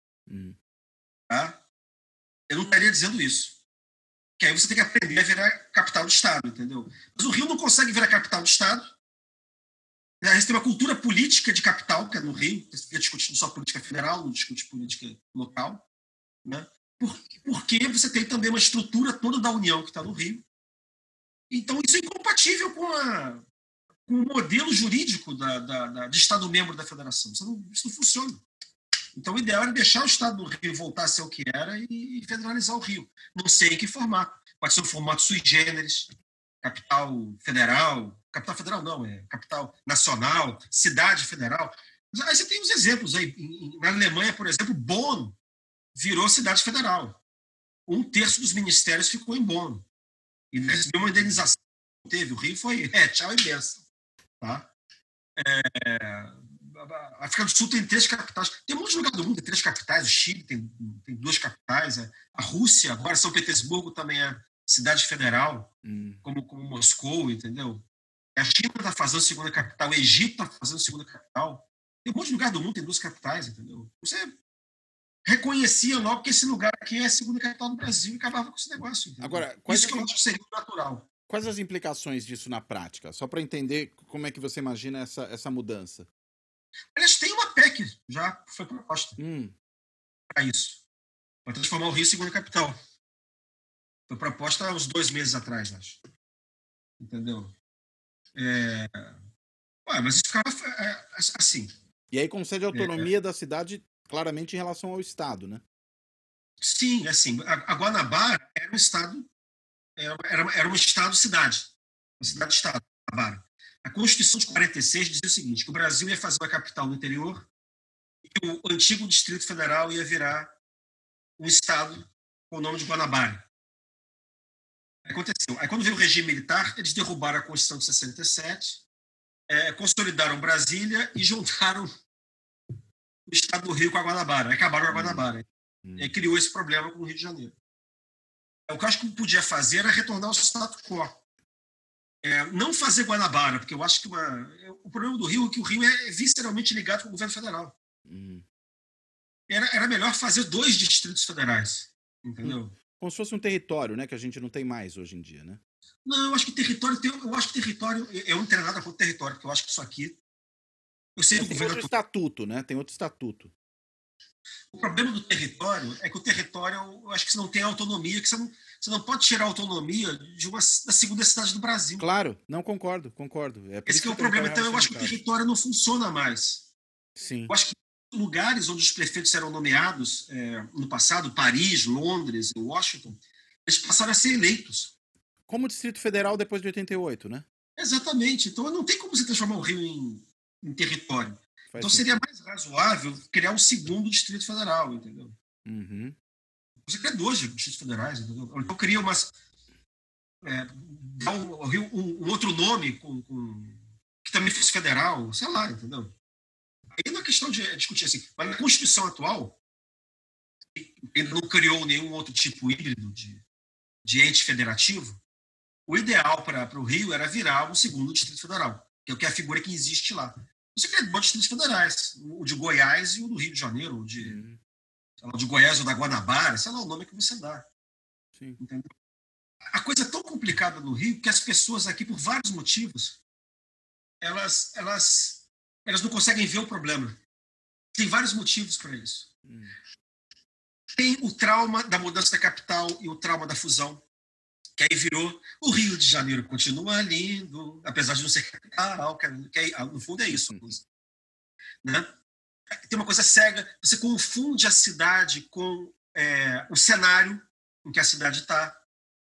Tá? Eu não estaria dizendo isso. Que aí você tem que aprender a virar capital do Estado, entendeu? Mas o Rio não consegue virar capital do Estado. A gente tem uma cultura política de capital, que é no Rio, você fica discutindo só política federal, não discute política local, né? Porque você tem também uma estrutura toda da União que está no Rio. Então, isso é incompatível com o modelo jurídico de Estado-membro da Federação. Isso não funciona. Então, o ideal era deixar o estado do Rio voltar a ser o que era e federalizar o Rio. Não sei em que formato. Pode ser um formato sui generis, capital federal não, é capital nacional, cidade federal. Aí você tem os exemplos aí. Na Alemanha, por exemplo, Bonn virou cidade federal. 1/3 dos ministérios ficou em Bonn. E recebeu uma indenização. Teve. O Rio foi tchau e benção. Tá? A África do Sul tem 3 capitais. Tem um monte de lugar do mundo, tem 3 capitais. O Chile tem 2 capitais. A Rússia, agora São Petersburgo também é cidade federal, como Moscou, entendeu? A China está fazendo segunda capital, o Egito está fazendo segunda capital. Tem um monte de lugar do mundo, tem 2 capitais, entendeu? Você reconhecia logo que esse lugar aqui é a segunda capital do Brasil e acabava com esse negócio. Entendeu? Agora, isso que eu acho que seria natural. Quais as implicações disso na prática? Só para entender como é que você imagina essa mudança. Aliás, tem uma PEC, já foi proposta para isso. Para transformar o Rio em segunda capital. Foi proposta há uns 2 meses atrás, acho. Entendeu? Mas isso ficava assim. E aí concede autonomia da cidade claramente em relação ao Estado, né? Sim, assim, a Guanabara era um estado, era um estado-cidade, uma cidade-estado, Guanabara. A Constituição de 46 dizia o seguinte, que o Brasil ia fazer uma capital no interior e o antigo Distrito Federal ia virar um estado com o nome de Guanabara. Aconteceu. Aí, quando veio o regime militar, eles derrubaram a Constituição de 67, consolidaram Brasília e juntaram o estado do Rio com a Guanabara. Acabaram com a Guanabara. E criou esse problema com o Rio de Janeiro. O que eu acho que podia fazer era retornar ao status quo. Não fazer Guanabara, porque eu acho que o problema do Rio é que o Rio é visceralmente ligado com o governo federal. Era melhor fazer 2 distritos federais, entendeu? Como se fosse um território, né, que a gente não tem mais hoje em dia, né? Não, eu acho que território eu não tenho nada contra o território, porque eu acho que isso aqui tem outro estatuto, né? Tem outro estatuto. O problema do território é que o território, eu acho que você não tem autonomia, que você não pode tirar a autonomia da segunda cidade do Brasil. Claro, não concordo. Esse que é o problema. Então, eu acho que o território não funciona mais. Sim. Eu acho que lugares onde os prefeitos eram nomeados no passado, Paris, Londres, Washington, eles passaram a ser eleitos. Como o Distrito Federal depois de 88, né? Exatamente. Então, não tem como você transformar o Rio em território. Então seria mais razoável criar um segundo Distrito Federal, entendeu? Você cria 2 distritos federais, entendeu? Então cria dar ao Rio um outro nome que também fosse federal, sei lá, entendeu? Aí não é questão de discutir assim. Mas na Constituição atual, ainda não criou nenhum outro tipo híbrido de ente federativo, o ideal para o Rio era virar um segundo Distrito Federal, que é a figura que existe lá. Você cria 2 distritos federais, o de Goiás e o do Rio de Janeiro, o de Goiás ou da Guanabara, sei lá o nome que você dá. Sim. Entendeu? A coisa é tão complicada no Rio que as pessoas aqui, por vários motivos, elas não conseguem ver o problema. Tem vários motivos para isso. Tem o trauma da mudança da capital e o trauma da fusão, que aí virou o Rio de Janeiro continua lindo, apesar de não ser capital, que no fundo é isso. Né? Tem uma coisa cega, você confunde a cidade com o cenário em que a cidade está.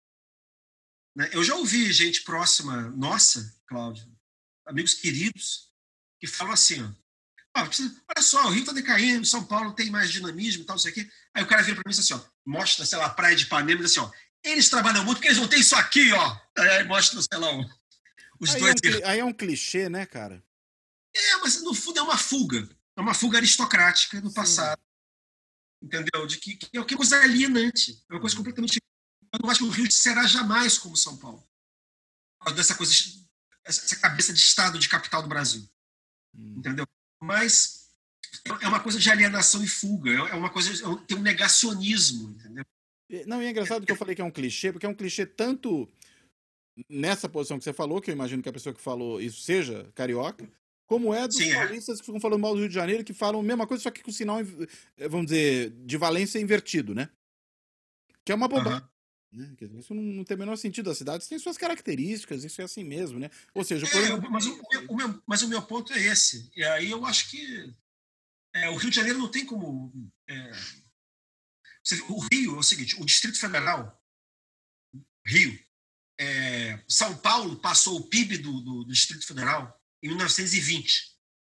Né? Eu já ouvi gente próxima, nossa, Cláudio, amigos queridos, que falam assim, olha só, o Rio está decaindo, São Paulo tem mais dinamismo e tal, não sei o quê. Aí o cara vira para mim e diz assim, mostra, sei lá, a praia de Ipanema e diz assim, eles trabalham muito porque eles não têm isso aqui, ó. Aí mostra, sei lá, os aí dois. Aí é um clichê, né, cara? Mas no fundo é uma fuga. É uma fuga aristocrática do passado. Entendeu? De que é uma coisa alienante. É uma coisa completamente... Eu não acho que o Rio será jamais como São Paulo. Por causa dessa coisa, essa cabeça de Estado, de capital do Brasil. Entendeu? Mas é uma coisa de alienação e fuga. É uma coisa... Tem um negacionismo, entendeu? Não, e é engraçado que eu falei que é um clichê, porque é um clichê tanto nessa posição que você falou, que eu imagino que a pessoa que falou isso seja carioca, como é dos paulistas que ficam falando mal do Rio de Janeiro, que falam a mesma coisa, só que com o sinal, vamos dizer, de Valência invertido, né? Que é uma bobagem. Né? Isso não tem o menor sentido. As cidades têm suas características, isso é assim mesmo, né? Ou seja, mas o meu ponto é esse. E aí eu acho que O Rio de Janeiro não tem como... o Rio é o seguinte, o Distrito Federal, Rio, São Paulo passou o PIB do Distrito Federal em 1920.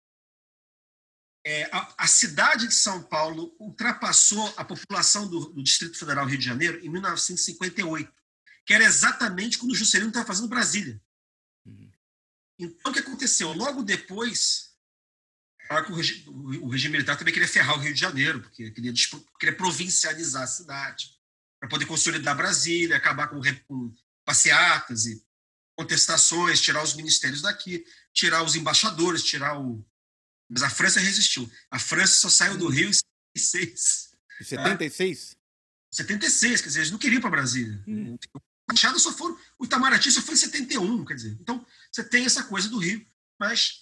A cidade de São Paulo ultrapassou a população do Distrito Federal Rio de Janeiro em 1958, que era exatamente quando o Juscelino estava fazendo Brasília. Então, o que aconteceu? Logo depois, o regime militar também queria ferrar o Rio de Janeiro, porque queria provincializar a cidade, para poder consolidar Brasília, acabar com passeatas e contestações, tirar os ministérios daqui, tirar os embaixadores, Mas a França resistiu. A França só saiu do Rio em 76. Em 76? 76, quer dizer, eles não queriam ir para Brasília. O Machado só foram... O Itamaraty só foi em 71, quer dizer. Então, você tem essa coisa do Rio, mas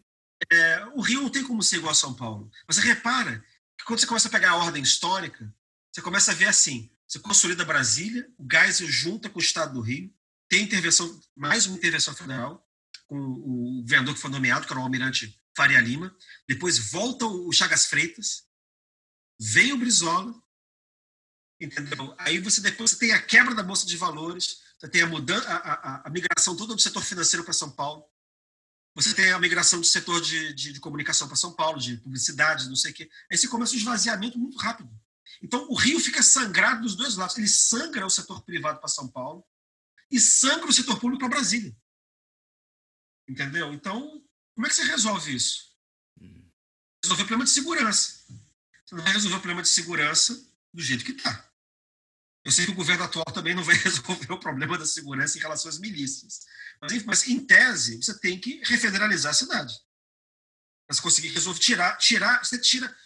o Rio não tem como ser igual a São Paulo. Você repara que quando você começa a pegar a ordem histórica, você começa a ver assim, você consolida Brasília, o Geisel junta com o Estado do Rio, tem intervenção, mais uma intervenção federal, com o governador que foi nomeado, que era o almirante Faria Lima, depois volta o Chagas Freitas, vem o Brizola, entendeu? Aí depois você tem a quebra da Bolsa de Valores, você tem a migração toda do setor financeiro para São Paulo, você tem a migração do setor de comunicação para São Paulo, de publicidade, não sei o quê. Aí você começa um esvaziamento muito rápido. Então, o Rio fica sangrado dos dois lados. Ele sangra o setor privado para São Paulo e sangra o setor público para Brasília. Entendeu? Então, como é que você resolve isso? Resolver o problema de segurança. Você não vai resolver o problema de segurança do jeito que está. Eu sei que o governo atual também não vai resolver o problema da segurança em relação às milícias. Mas em tese, você tem que refederalizar a cidade. Para você conseguir resolver, você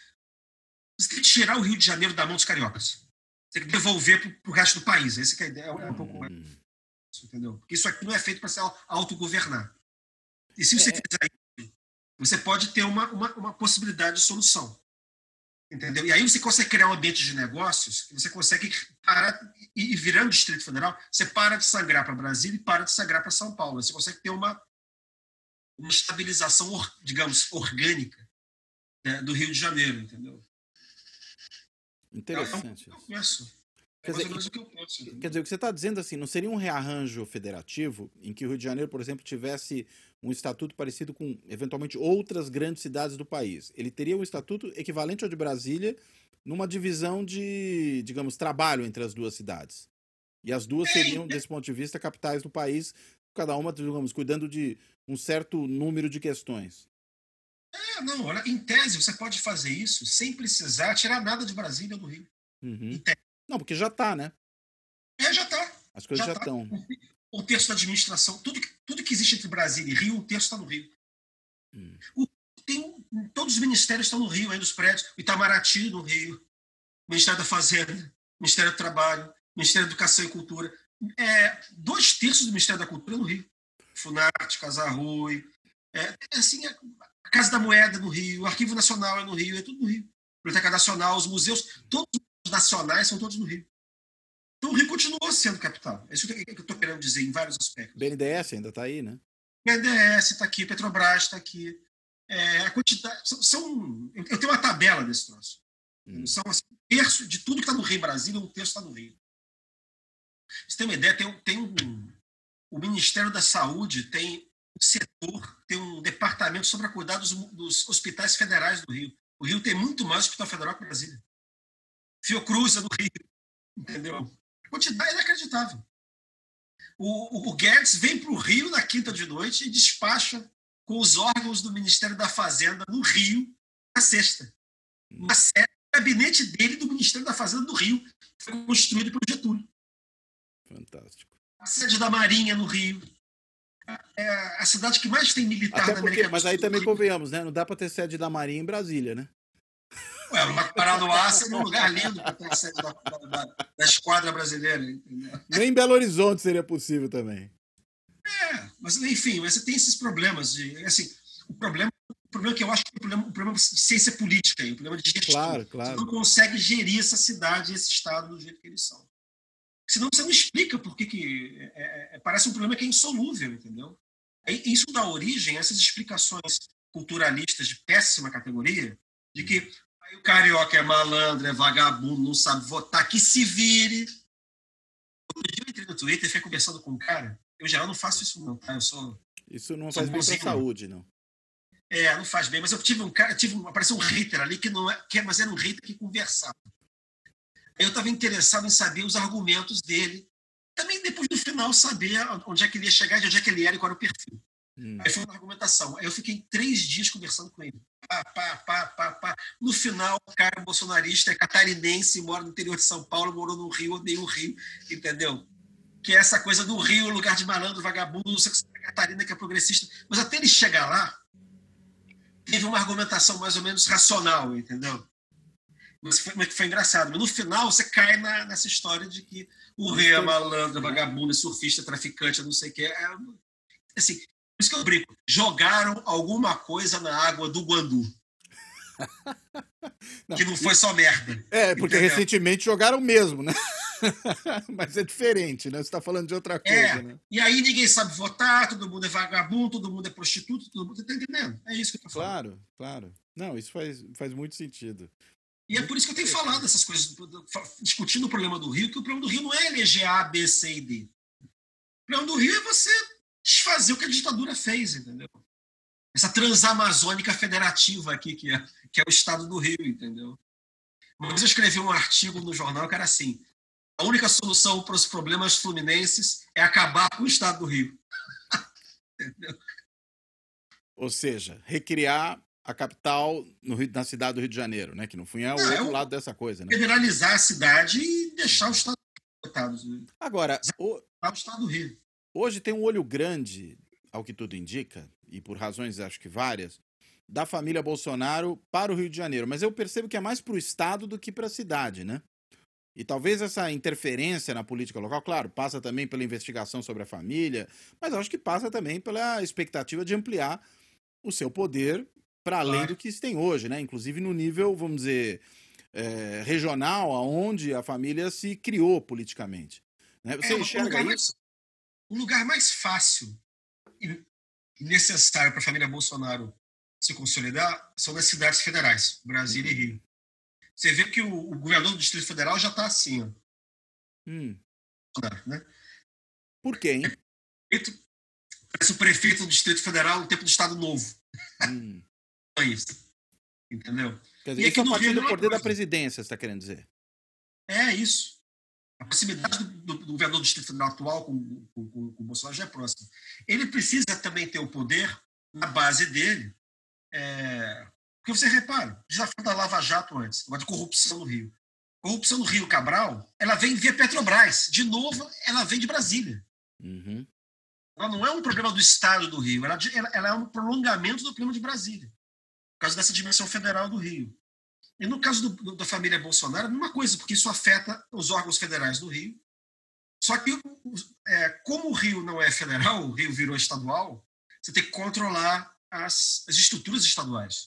tem que tirar o Rio de Janeiro da mão dos cariocas. Você tem que devolver para o resto do país. Essa que é a ideia. É um pouco mais, entendeu? Porque isso aqui não é feito para se autogovernar. E se você fizer isso, você pode ter uma possibilidade de solução. Entendeu? E aí você consegue criar um ambiente de negócios, você consegue parar, e virando Distrito Federal, você para de sangrar para Brasília e para de sangrar para São Paulo. Você consegue ter uma estabilização, digamos, orgânica, né, do Rio de Janeiro, entendeu? Interessante. É o que eu penso. Quer dizer, o que você está dizendo assim, não seria um rearranjo federativo em que o Rio de Janeiro, por exemplo, tivesse um estatuto parecido com, eventualmente, outras grandes cidades do país. Ele teria um estatuto equivalente ao de Brasília numa divisão de, digamos, trabalho entre as duas cidades. E as duas seriam, desse ponto de vista, capitais do país, cada uma, digamos, cuidando de um certo número de questões. Não, olha, em tese, você pode fazer isso sem precisar tirar nada de Brasília ou do Rio. Em tese. Não, porque já está, né? Já está. As coisas já estão. Um terço da administração, tudo que existe entre Brasília e Rio, um terço está no Rio. Todos os ministérios estão no Rio, ainda os prédios. O Itamaraty no Rio, Ministério da Fazenda, Ministério do Trabalho, Ministério da Educação e Cultura. 2/3 do Ministério da Cultura no Rio. Funarte, Casa Rui, a Casa da Moeda no Rio, o Arquivo Nacional é no Rio, é tudo no Rio. Biblioteca Nacional, os museus, todos os nacionais são todos no Rio. Então o Rio continuou sendo capital. É isso que eu estou querendo dizer em vários aspectos. BNDES ainda está aí, né? BNDES está aqui, Petrobras está aqui. A quantidade, eu tenho uma tabela desse troço. São assim, um terço de tudo que está no Rio, Brasília, um terço está no Rio. Você tem uma ideia? O Ministério da Saúde tem um setor, tem um departamento sobre a cuidar dos hospitais federais do Rio. O Rio tem muito mais hospital federal que Brasília. Fiocruz é no Rio, entendeu? A quantidade é inacreditável. O Guedes vem para o Rio na quinta de noite e despacha com os órgãos do Ministério da Fazenda no Rio na sexta. O gabinete dele do Ministério da Fazenda do Rio foi construído por Getúlio. Fantástico. A sede da Marinha no Rio. É a cidade que mais tem militar na América do Sul. Mas aí também convenhamos, né? Não dá para ter sede da Marinha em Brasília, né? O Paranoá é num lugar lindo para ter a sede da esquadra brasileira. Entendeu? Nem em Belo Horizonte seria possível também. Mas enfim, você tem esses problemas. O problema que eu acho que é o problema de ciência política, o problema de gestão. Claro. Você não consegue gerir essa cidade e esse estado do jeito que eles são. Senão você não explica por que parece um problema que é insolúvel, entendeu? Isso dá origem a essas explicações culturalistas de péssima categoria, De que aí o carioca é malandro, é vagabundo, não sabe votar, que se vire. Outro dia eu entrei no Twitter e fiquei conversando com um cara. Eu já não faço isso não, tá? Isso não Sou faz bem para a bonzinho, saúde, não. não faz bem, mas eu tive um cara, apareceu um hater ali que não é, mas era um hater que conversava. Eu estava interessado em saber os argumentos dele. Também depois no final saber onde é que ele ia chegar, de onde é que ele era e qual era o perfil. Aí foi uma argumentação. Aí eu fiquei 3 dias conversando com ele. Pá. No final, o cara bolsonarista é catarinense, mora no interior de São Paulo, morou no Rio, odeia o Rio, entendeu? Que é essa coisa do Rio, lugar de malandro, vagabundo, Santa Catarina que é progressista. Mas até ele chegar lá, teve uma argumentação mais ou menos racional, entendeu? Mas foi engraçado. Mas no final, você cai nessa história de que o Rio é malandro, é vagabundo, é surfista, traficante, não sei o que. Assim, por isso que eu brinco. Jogaram alguma coisa na água do Guandu. Que não foi só merda. Porque entendeu? Recentemente jogaram mesmo, né? Mas é diferente, né? Você está falando de outra coisa, né? E aí ninguém sabe votar, todo mundo é vagabundo, todo mundo é prostituto, todo mundo está entendendo. É isso que eu tô falando. Claro. Não, isso faz muito sentido. E é por isso que eu tenho falado essas coisas, discutindo o problema do Rio, que o problema do Rio não é eleger A, B, C e D. O problema do Rio é você desfazer o que a ditadura fez, entendeu? Essa transamazônica federativa aqui, que é o estado do Rio, entendeu? Uma vez eu escrevi um artigo no jornal que era assim: a única solução para os problemas fluminenses é acabar com o estado do Rio. Entendeu? Ou seja, recriar a capital na cidade do Rio de Janeiro, né? Que no fim é o outro lado dessa coisa, né? Federalizar a cidade e deixar o estado do Rio. Agora, o estado do Rio. Hoje tem um olho grande, ao que tudo indica, e por razões acho que várias, da família Bolsonaro para o Rio de Janeiro. Mas eu percebo que é mais para o estado do que para a cidade, né? E talvez essa interferência na política local, claro, passa também pela investigação sobre a família, mas eu acho que passa também pela expectativa de ampliar o seu poder para além do que se tem hoje, né? Inclusive no nível, vamos dizer, regional, aonde a família se criou politicamente. Né? Você enxerga isso? O lugar mais fácil e necessário para a família Bolsonaro se consolidar são nas cidades federais, Brasília e Rio. Você vê que o governador do Distrito Federal já está assim, ó. Né? Por quê, hein? Parece o prefeito do Distrito Federal no tempo do Estado Novo. É isso. Entendeu? Quer dizer, isso é a partir do poder da presidência, você está querendo dizer? É isso. A proximidade do governador do Distrito Federal atual com o Bolsonaro já é próxima. Ele precisa também ter o poder na base dele. Porque você repara, já falou da Lava Jato antes, agora de corrupção no Rio. Corrupção no Rio Cabral, ela vem via Petrobras. De novo, ela vem de Brasília. Ela não é um problema do Estado do Rio, ela é um prolongamento do problema de Brasília, por causa dessa dimensão federal do Rio. E no caso da família Bolsonaro, é a mesma coisa, porque isso afeta os órgãos federais do Rio. Só que, como o Rio não é federal, o Rio virou estadual, você tem que controlar as estruturas estaduais.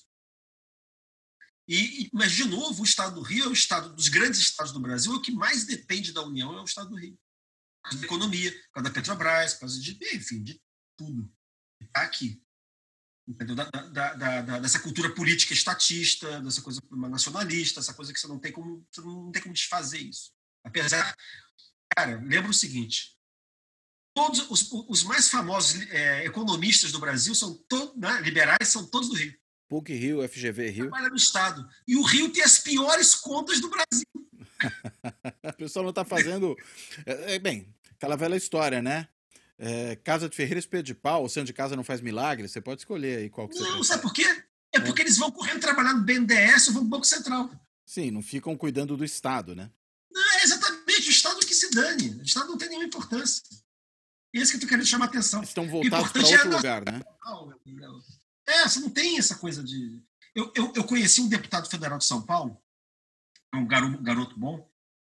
Mas, de novo, o estado do Rio é o estado dos grandes estados do Brasil, é o que mais depende da União, é o estado do Rio. Por causa da economia, por causa da Petrobras, por causa de tudo. Está aqui. Entendeu? Dessa cultura política estatista, dessa coisa nacionalista, essa coisa que você não tem como desfazer isso. Apesar, cara, lembra o seguinte: todos os mais famosos economistas do Brasil são todos, né, liberais, são todos do Rio. PUC Rio, FGV Rio. Trabalha no Estado. E o Rio tem as piores contas do Brasil. A pessoa não está fazendo... Bem, aquela velha história, né? Casa de Ferreira, espeto de pau, o santo de casa não faz milagre. Você pode escolher aí qual que você quer. Não, sabe por quê? Porque eles vão correndo trabalhar no BNDES ou vão no Banco Central. Sim, não ficam cuidando do Estado, né? Não, é exatamente. O Estado que se dane. O Estado não tem nenhuma importância. É isso que eu tô querendo chamar a atenção. Estão voltados para outro lugar, né? Você não tem essa coisa de... Eu conheci um deputado federal de São Paulo, um garoto bom,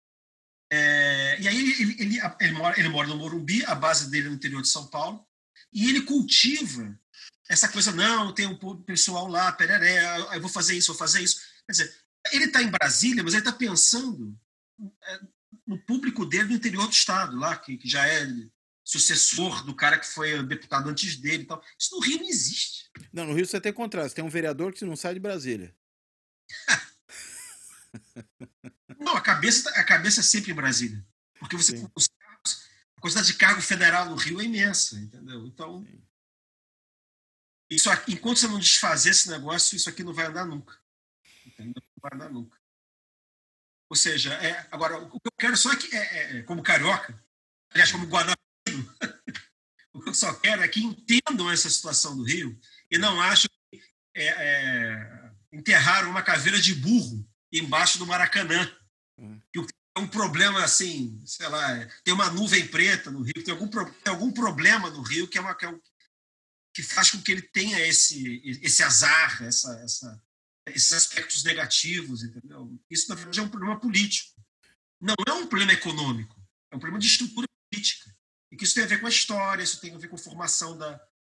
e aí ele mora no Morumbi, a base dele é no interior de São Paulo, e ele cultiva essa coisa, não, tem um pessoal lá, pereré, eu vou fazer isso. Quer dizer, ele está em Brasília, mas ele está pensando no público dele no interior do estado, lá, que já é sucessor do cara que foi deputado antes dele e tal. Isso no Rio não existe. Não, no Rio você tem contraste. Tem um vereador que não sai de Brasília. Não, a cabeça é sempre em Brasília. Porque a quantidade de cargo federal no Rio é imensa, entendeu? Então, isso aqui, enquanto você não desfazer esse negócio, isso aqui não vai andar nunca. Entendeu? Não vai andar nunca. Ou seja, agora, o que eu quero só é que, como carioca, aliás, como guanabara, o que eu só quero é que entendam essa situação do Rio e não achem que enterraram uma caveira de burro embaixo do Maracanã. Que é um problema assim, sei lá, tem uma nuvem preta no Rio, tem algum problema no Rio que faz com que ele tenha esse azar, esses aspectos negativos, entendeu? Isso, na verdade, é um problema político. Não é um problema econômico, é um problema de estrutura política. E que isso tem a ver com a história, isso tem a ver com a formação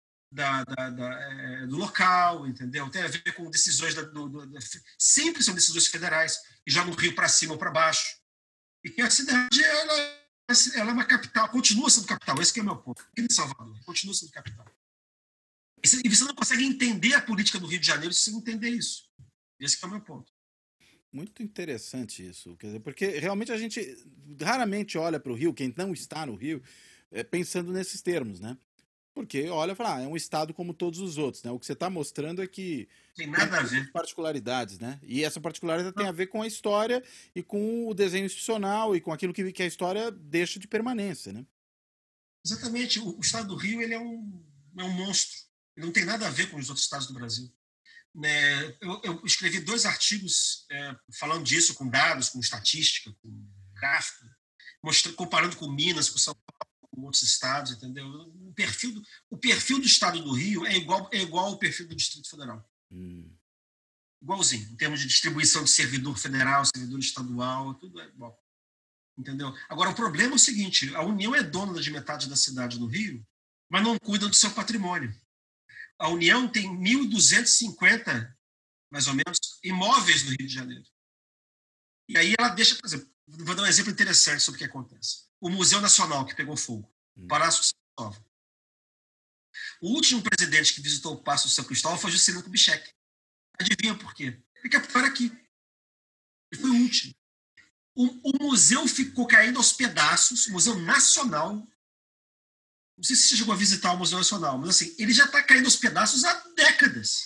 do local, entendeu? Tem a ver com decisões sempre são decisões federais, que jogam o Rio para cima ou para baixo. E que a cidade ela é uma capital, continua sendo capital, esse que é o meu ponto. Aqui em Salvador, continua sendo capital. E você não consegue entender a política do Rio de Janeiro se você não entender isso. Esse que é o meu ponto. Muito interessante isso, quer dizer, porque realmente a gente raramente olha para o Rio, quem não está no Rio, pensando nesses termos, né? Porque olha e fala, é um estado como todos os outros, né? O que você está mostrando é que tem nada a ver. Particularidades, né? E essa particularidade tem a ver com a história e com o desenho institucional e com aquilo que a história deixa de permanência, né? Exatamente. O estado do Rio ele é um monstro. Ele não tem nada a ver com os outros estados do Brasil. Eu escrevi 2 artigos falando disso, com dados, com estatística, com gráfico, comparando com Minas, com São Paulo, com outros estados, entendeu? O perfil do estado do Rio é igual ao perfil do Distrito Federal. Igualzinho, em termos de distribuição de servidor federal, servidor estadual, tudo é igual. Entendeu? Agora, o problema é o seguinte, a União é dona de metade da cidade no Rio, mas não cuida do seu patrimônio. A União tem 1.250, mais ou menos, imóveis no Rio de Janeiro. E aí ela deixa, por exemplo, vou dar um exemplo interessante sobre o que acontece. O Museu Nacional, que pegou fogo, o Palácio de São Cristóvão. O último presidente que visitou o Palácio de São Cristóvão foi Juscelino Kubitschek. Adivinha por quê? Porque a capital era aqui. Ele foi o último. O museu ficou caindo aos pedaços, o Museu Nacional. Não sei se você chegou a visitar o Museu Nacional, mas assim, ele já está caindo aos pedaços há décadas.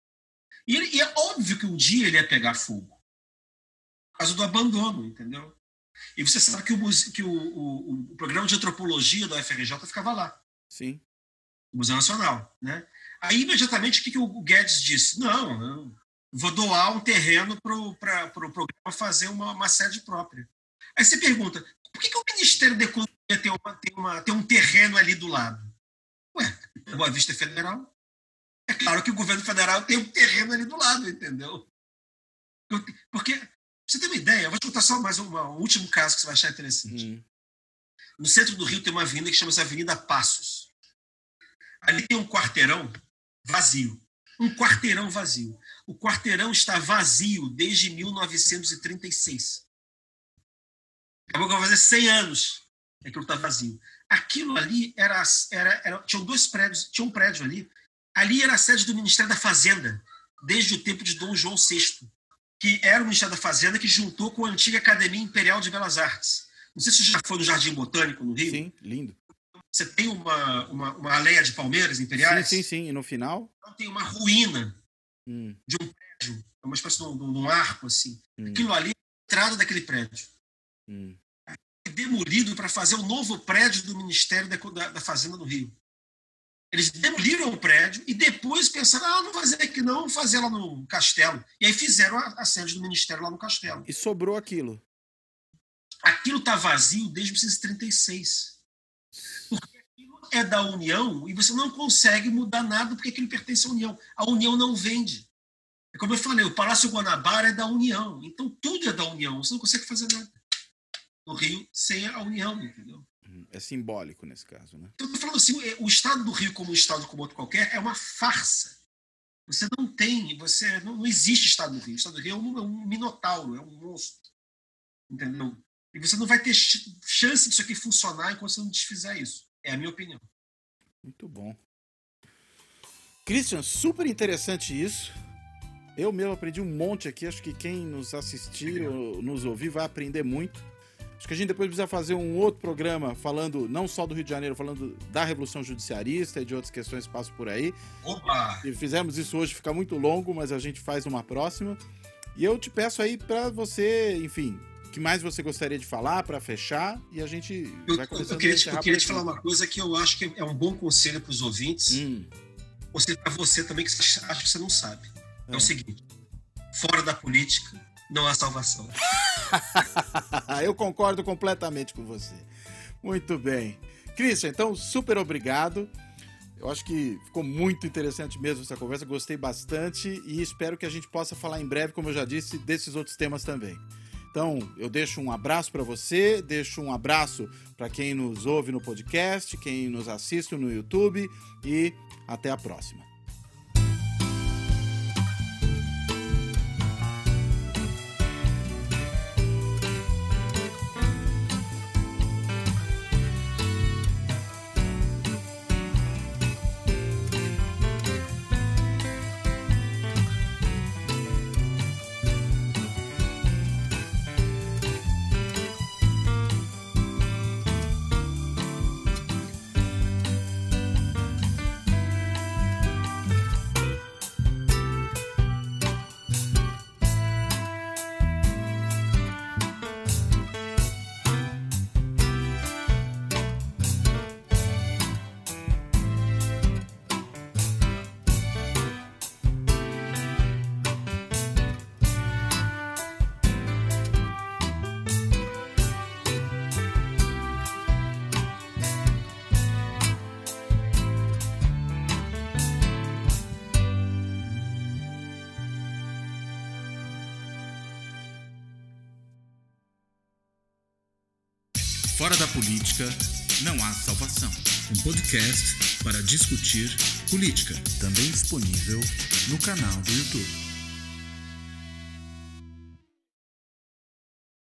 E é óbvio que um dia ele ia pegar fogo. Por causa do abandono, entendeu? E você sabe que o programa de antropologia da UFRJ ficava lá. Sim. O Museu Nacional, né? Aí, imediatamente, o que o Guedes disse? Não, eu vou doar um terreno para o programa fazer uma sede própria. Aí você pergunta, por que o Ministério da Economia tem um terreno ali do lado? Ué, Boa Vista é federal. É claro que o governo federal tem um terreno ali do lado, entendeu? Porque, pra você ter uma ideia, eu vou te contar só mais um último caso que você vai achar interessante. No centro do Rio tem uma avenida que chama-se Avenida Passos. Ali tem um quarteirão vazio. Um quarteirão vazio. O quarteirão está vazio desde 1936. Acabou que vai fazer 100 anos que aquilo está vazio. Aquilo ali tinham 2 prédios, tinha um prédio ali. Ali era a sede do Ministério da Fazenda, desde o tempo de Dom João VI, que era o Ministério da Fazenda que juntou com a antiga Academia Imperial de Belas Artes. Não sei se você já foi no Jardim Botânico, no Rio. Sim, lindo. Você tem uma aldeia de palmeiras imperiais? Sim. E no final? Tem uma ruína de um prédio, uma espécie de um arco, assim. Aquilo ali é a entrada daquele prédio. É demolido para fazer o novo prédio do Ministério da Fazenda no Rio. Eles demoliram o prédio e depois pensaram, não fazer aqui não, vamos fazer lá no Castelo. E aí fizeram a sede do Ministério lá no Castelo. E sobrou aquilo? Aquilo está vazio desde 1936. Porque aquilo é da União e você não consegue mudar nada porque aquilo pertence à União. A União não vende. É como eu falei, o Palácio Guanabara é da União. Então tudo é da União. Você não consegue fazer nada no Rio sem a União, entendeu? É simbólico nesse caso, né? Então, eu estou falando assim, o estado do Rio como um estado como outro qualquer é uma farsa. Você não existe estado do Rio. O estado do Rio é um minotauro, é um monstro. Entendeu? E você não vai ter chance disso aqui funcionar enquanto você não desfizer isso. É a minha opinião. Muito bom. Christian, super interessante isso. Eu mesmo aprendi um monte aqui. Acho que quem nos assistir ou nos ouvir vai aprender muito. Acho que a gente depois precisa fazer um outro programa falando não só do Rio de Janeiro, falando da Revolução Judiciarista e de outras questões que passam por aí. Opa! E fizemos isso hoje, fica muito longo, mas a gente faz uma próxima. E eu te peço aí para você, enfim, o que mais você gostaria de falar para fechar e a gente vai começando a encerrar. Eu queria te falar uma coisa que eu acho que é um bom conselho para os ouvintes, ou seja, para você também, que você acha que você não sabe. É o seguinte, fora da política não há salvação. Eu concordo completamente com você. Muito bem. Christian, então, super obrigado. Eu acho que ficou muito interessante mesmo essa conversa, gostei bastante e espero que a gente possa falar em breve, como eu já disse, desses outros temas também. Então, eu deixo um abraço para você, deixo um abraço para quem nos ouve no podcast, quem nos assiste no YouTube e até a próxima. Fora da política, não há salvação. Um podcast para discutir política. Também disponível no canal do YouTube.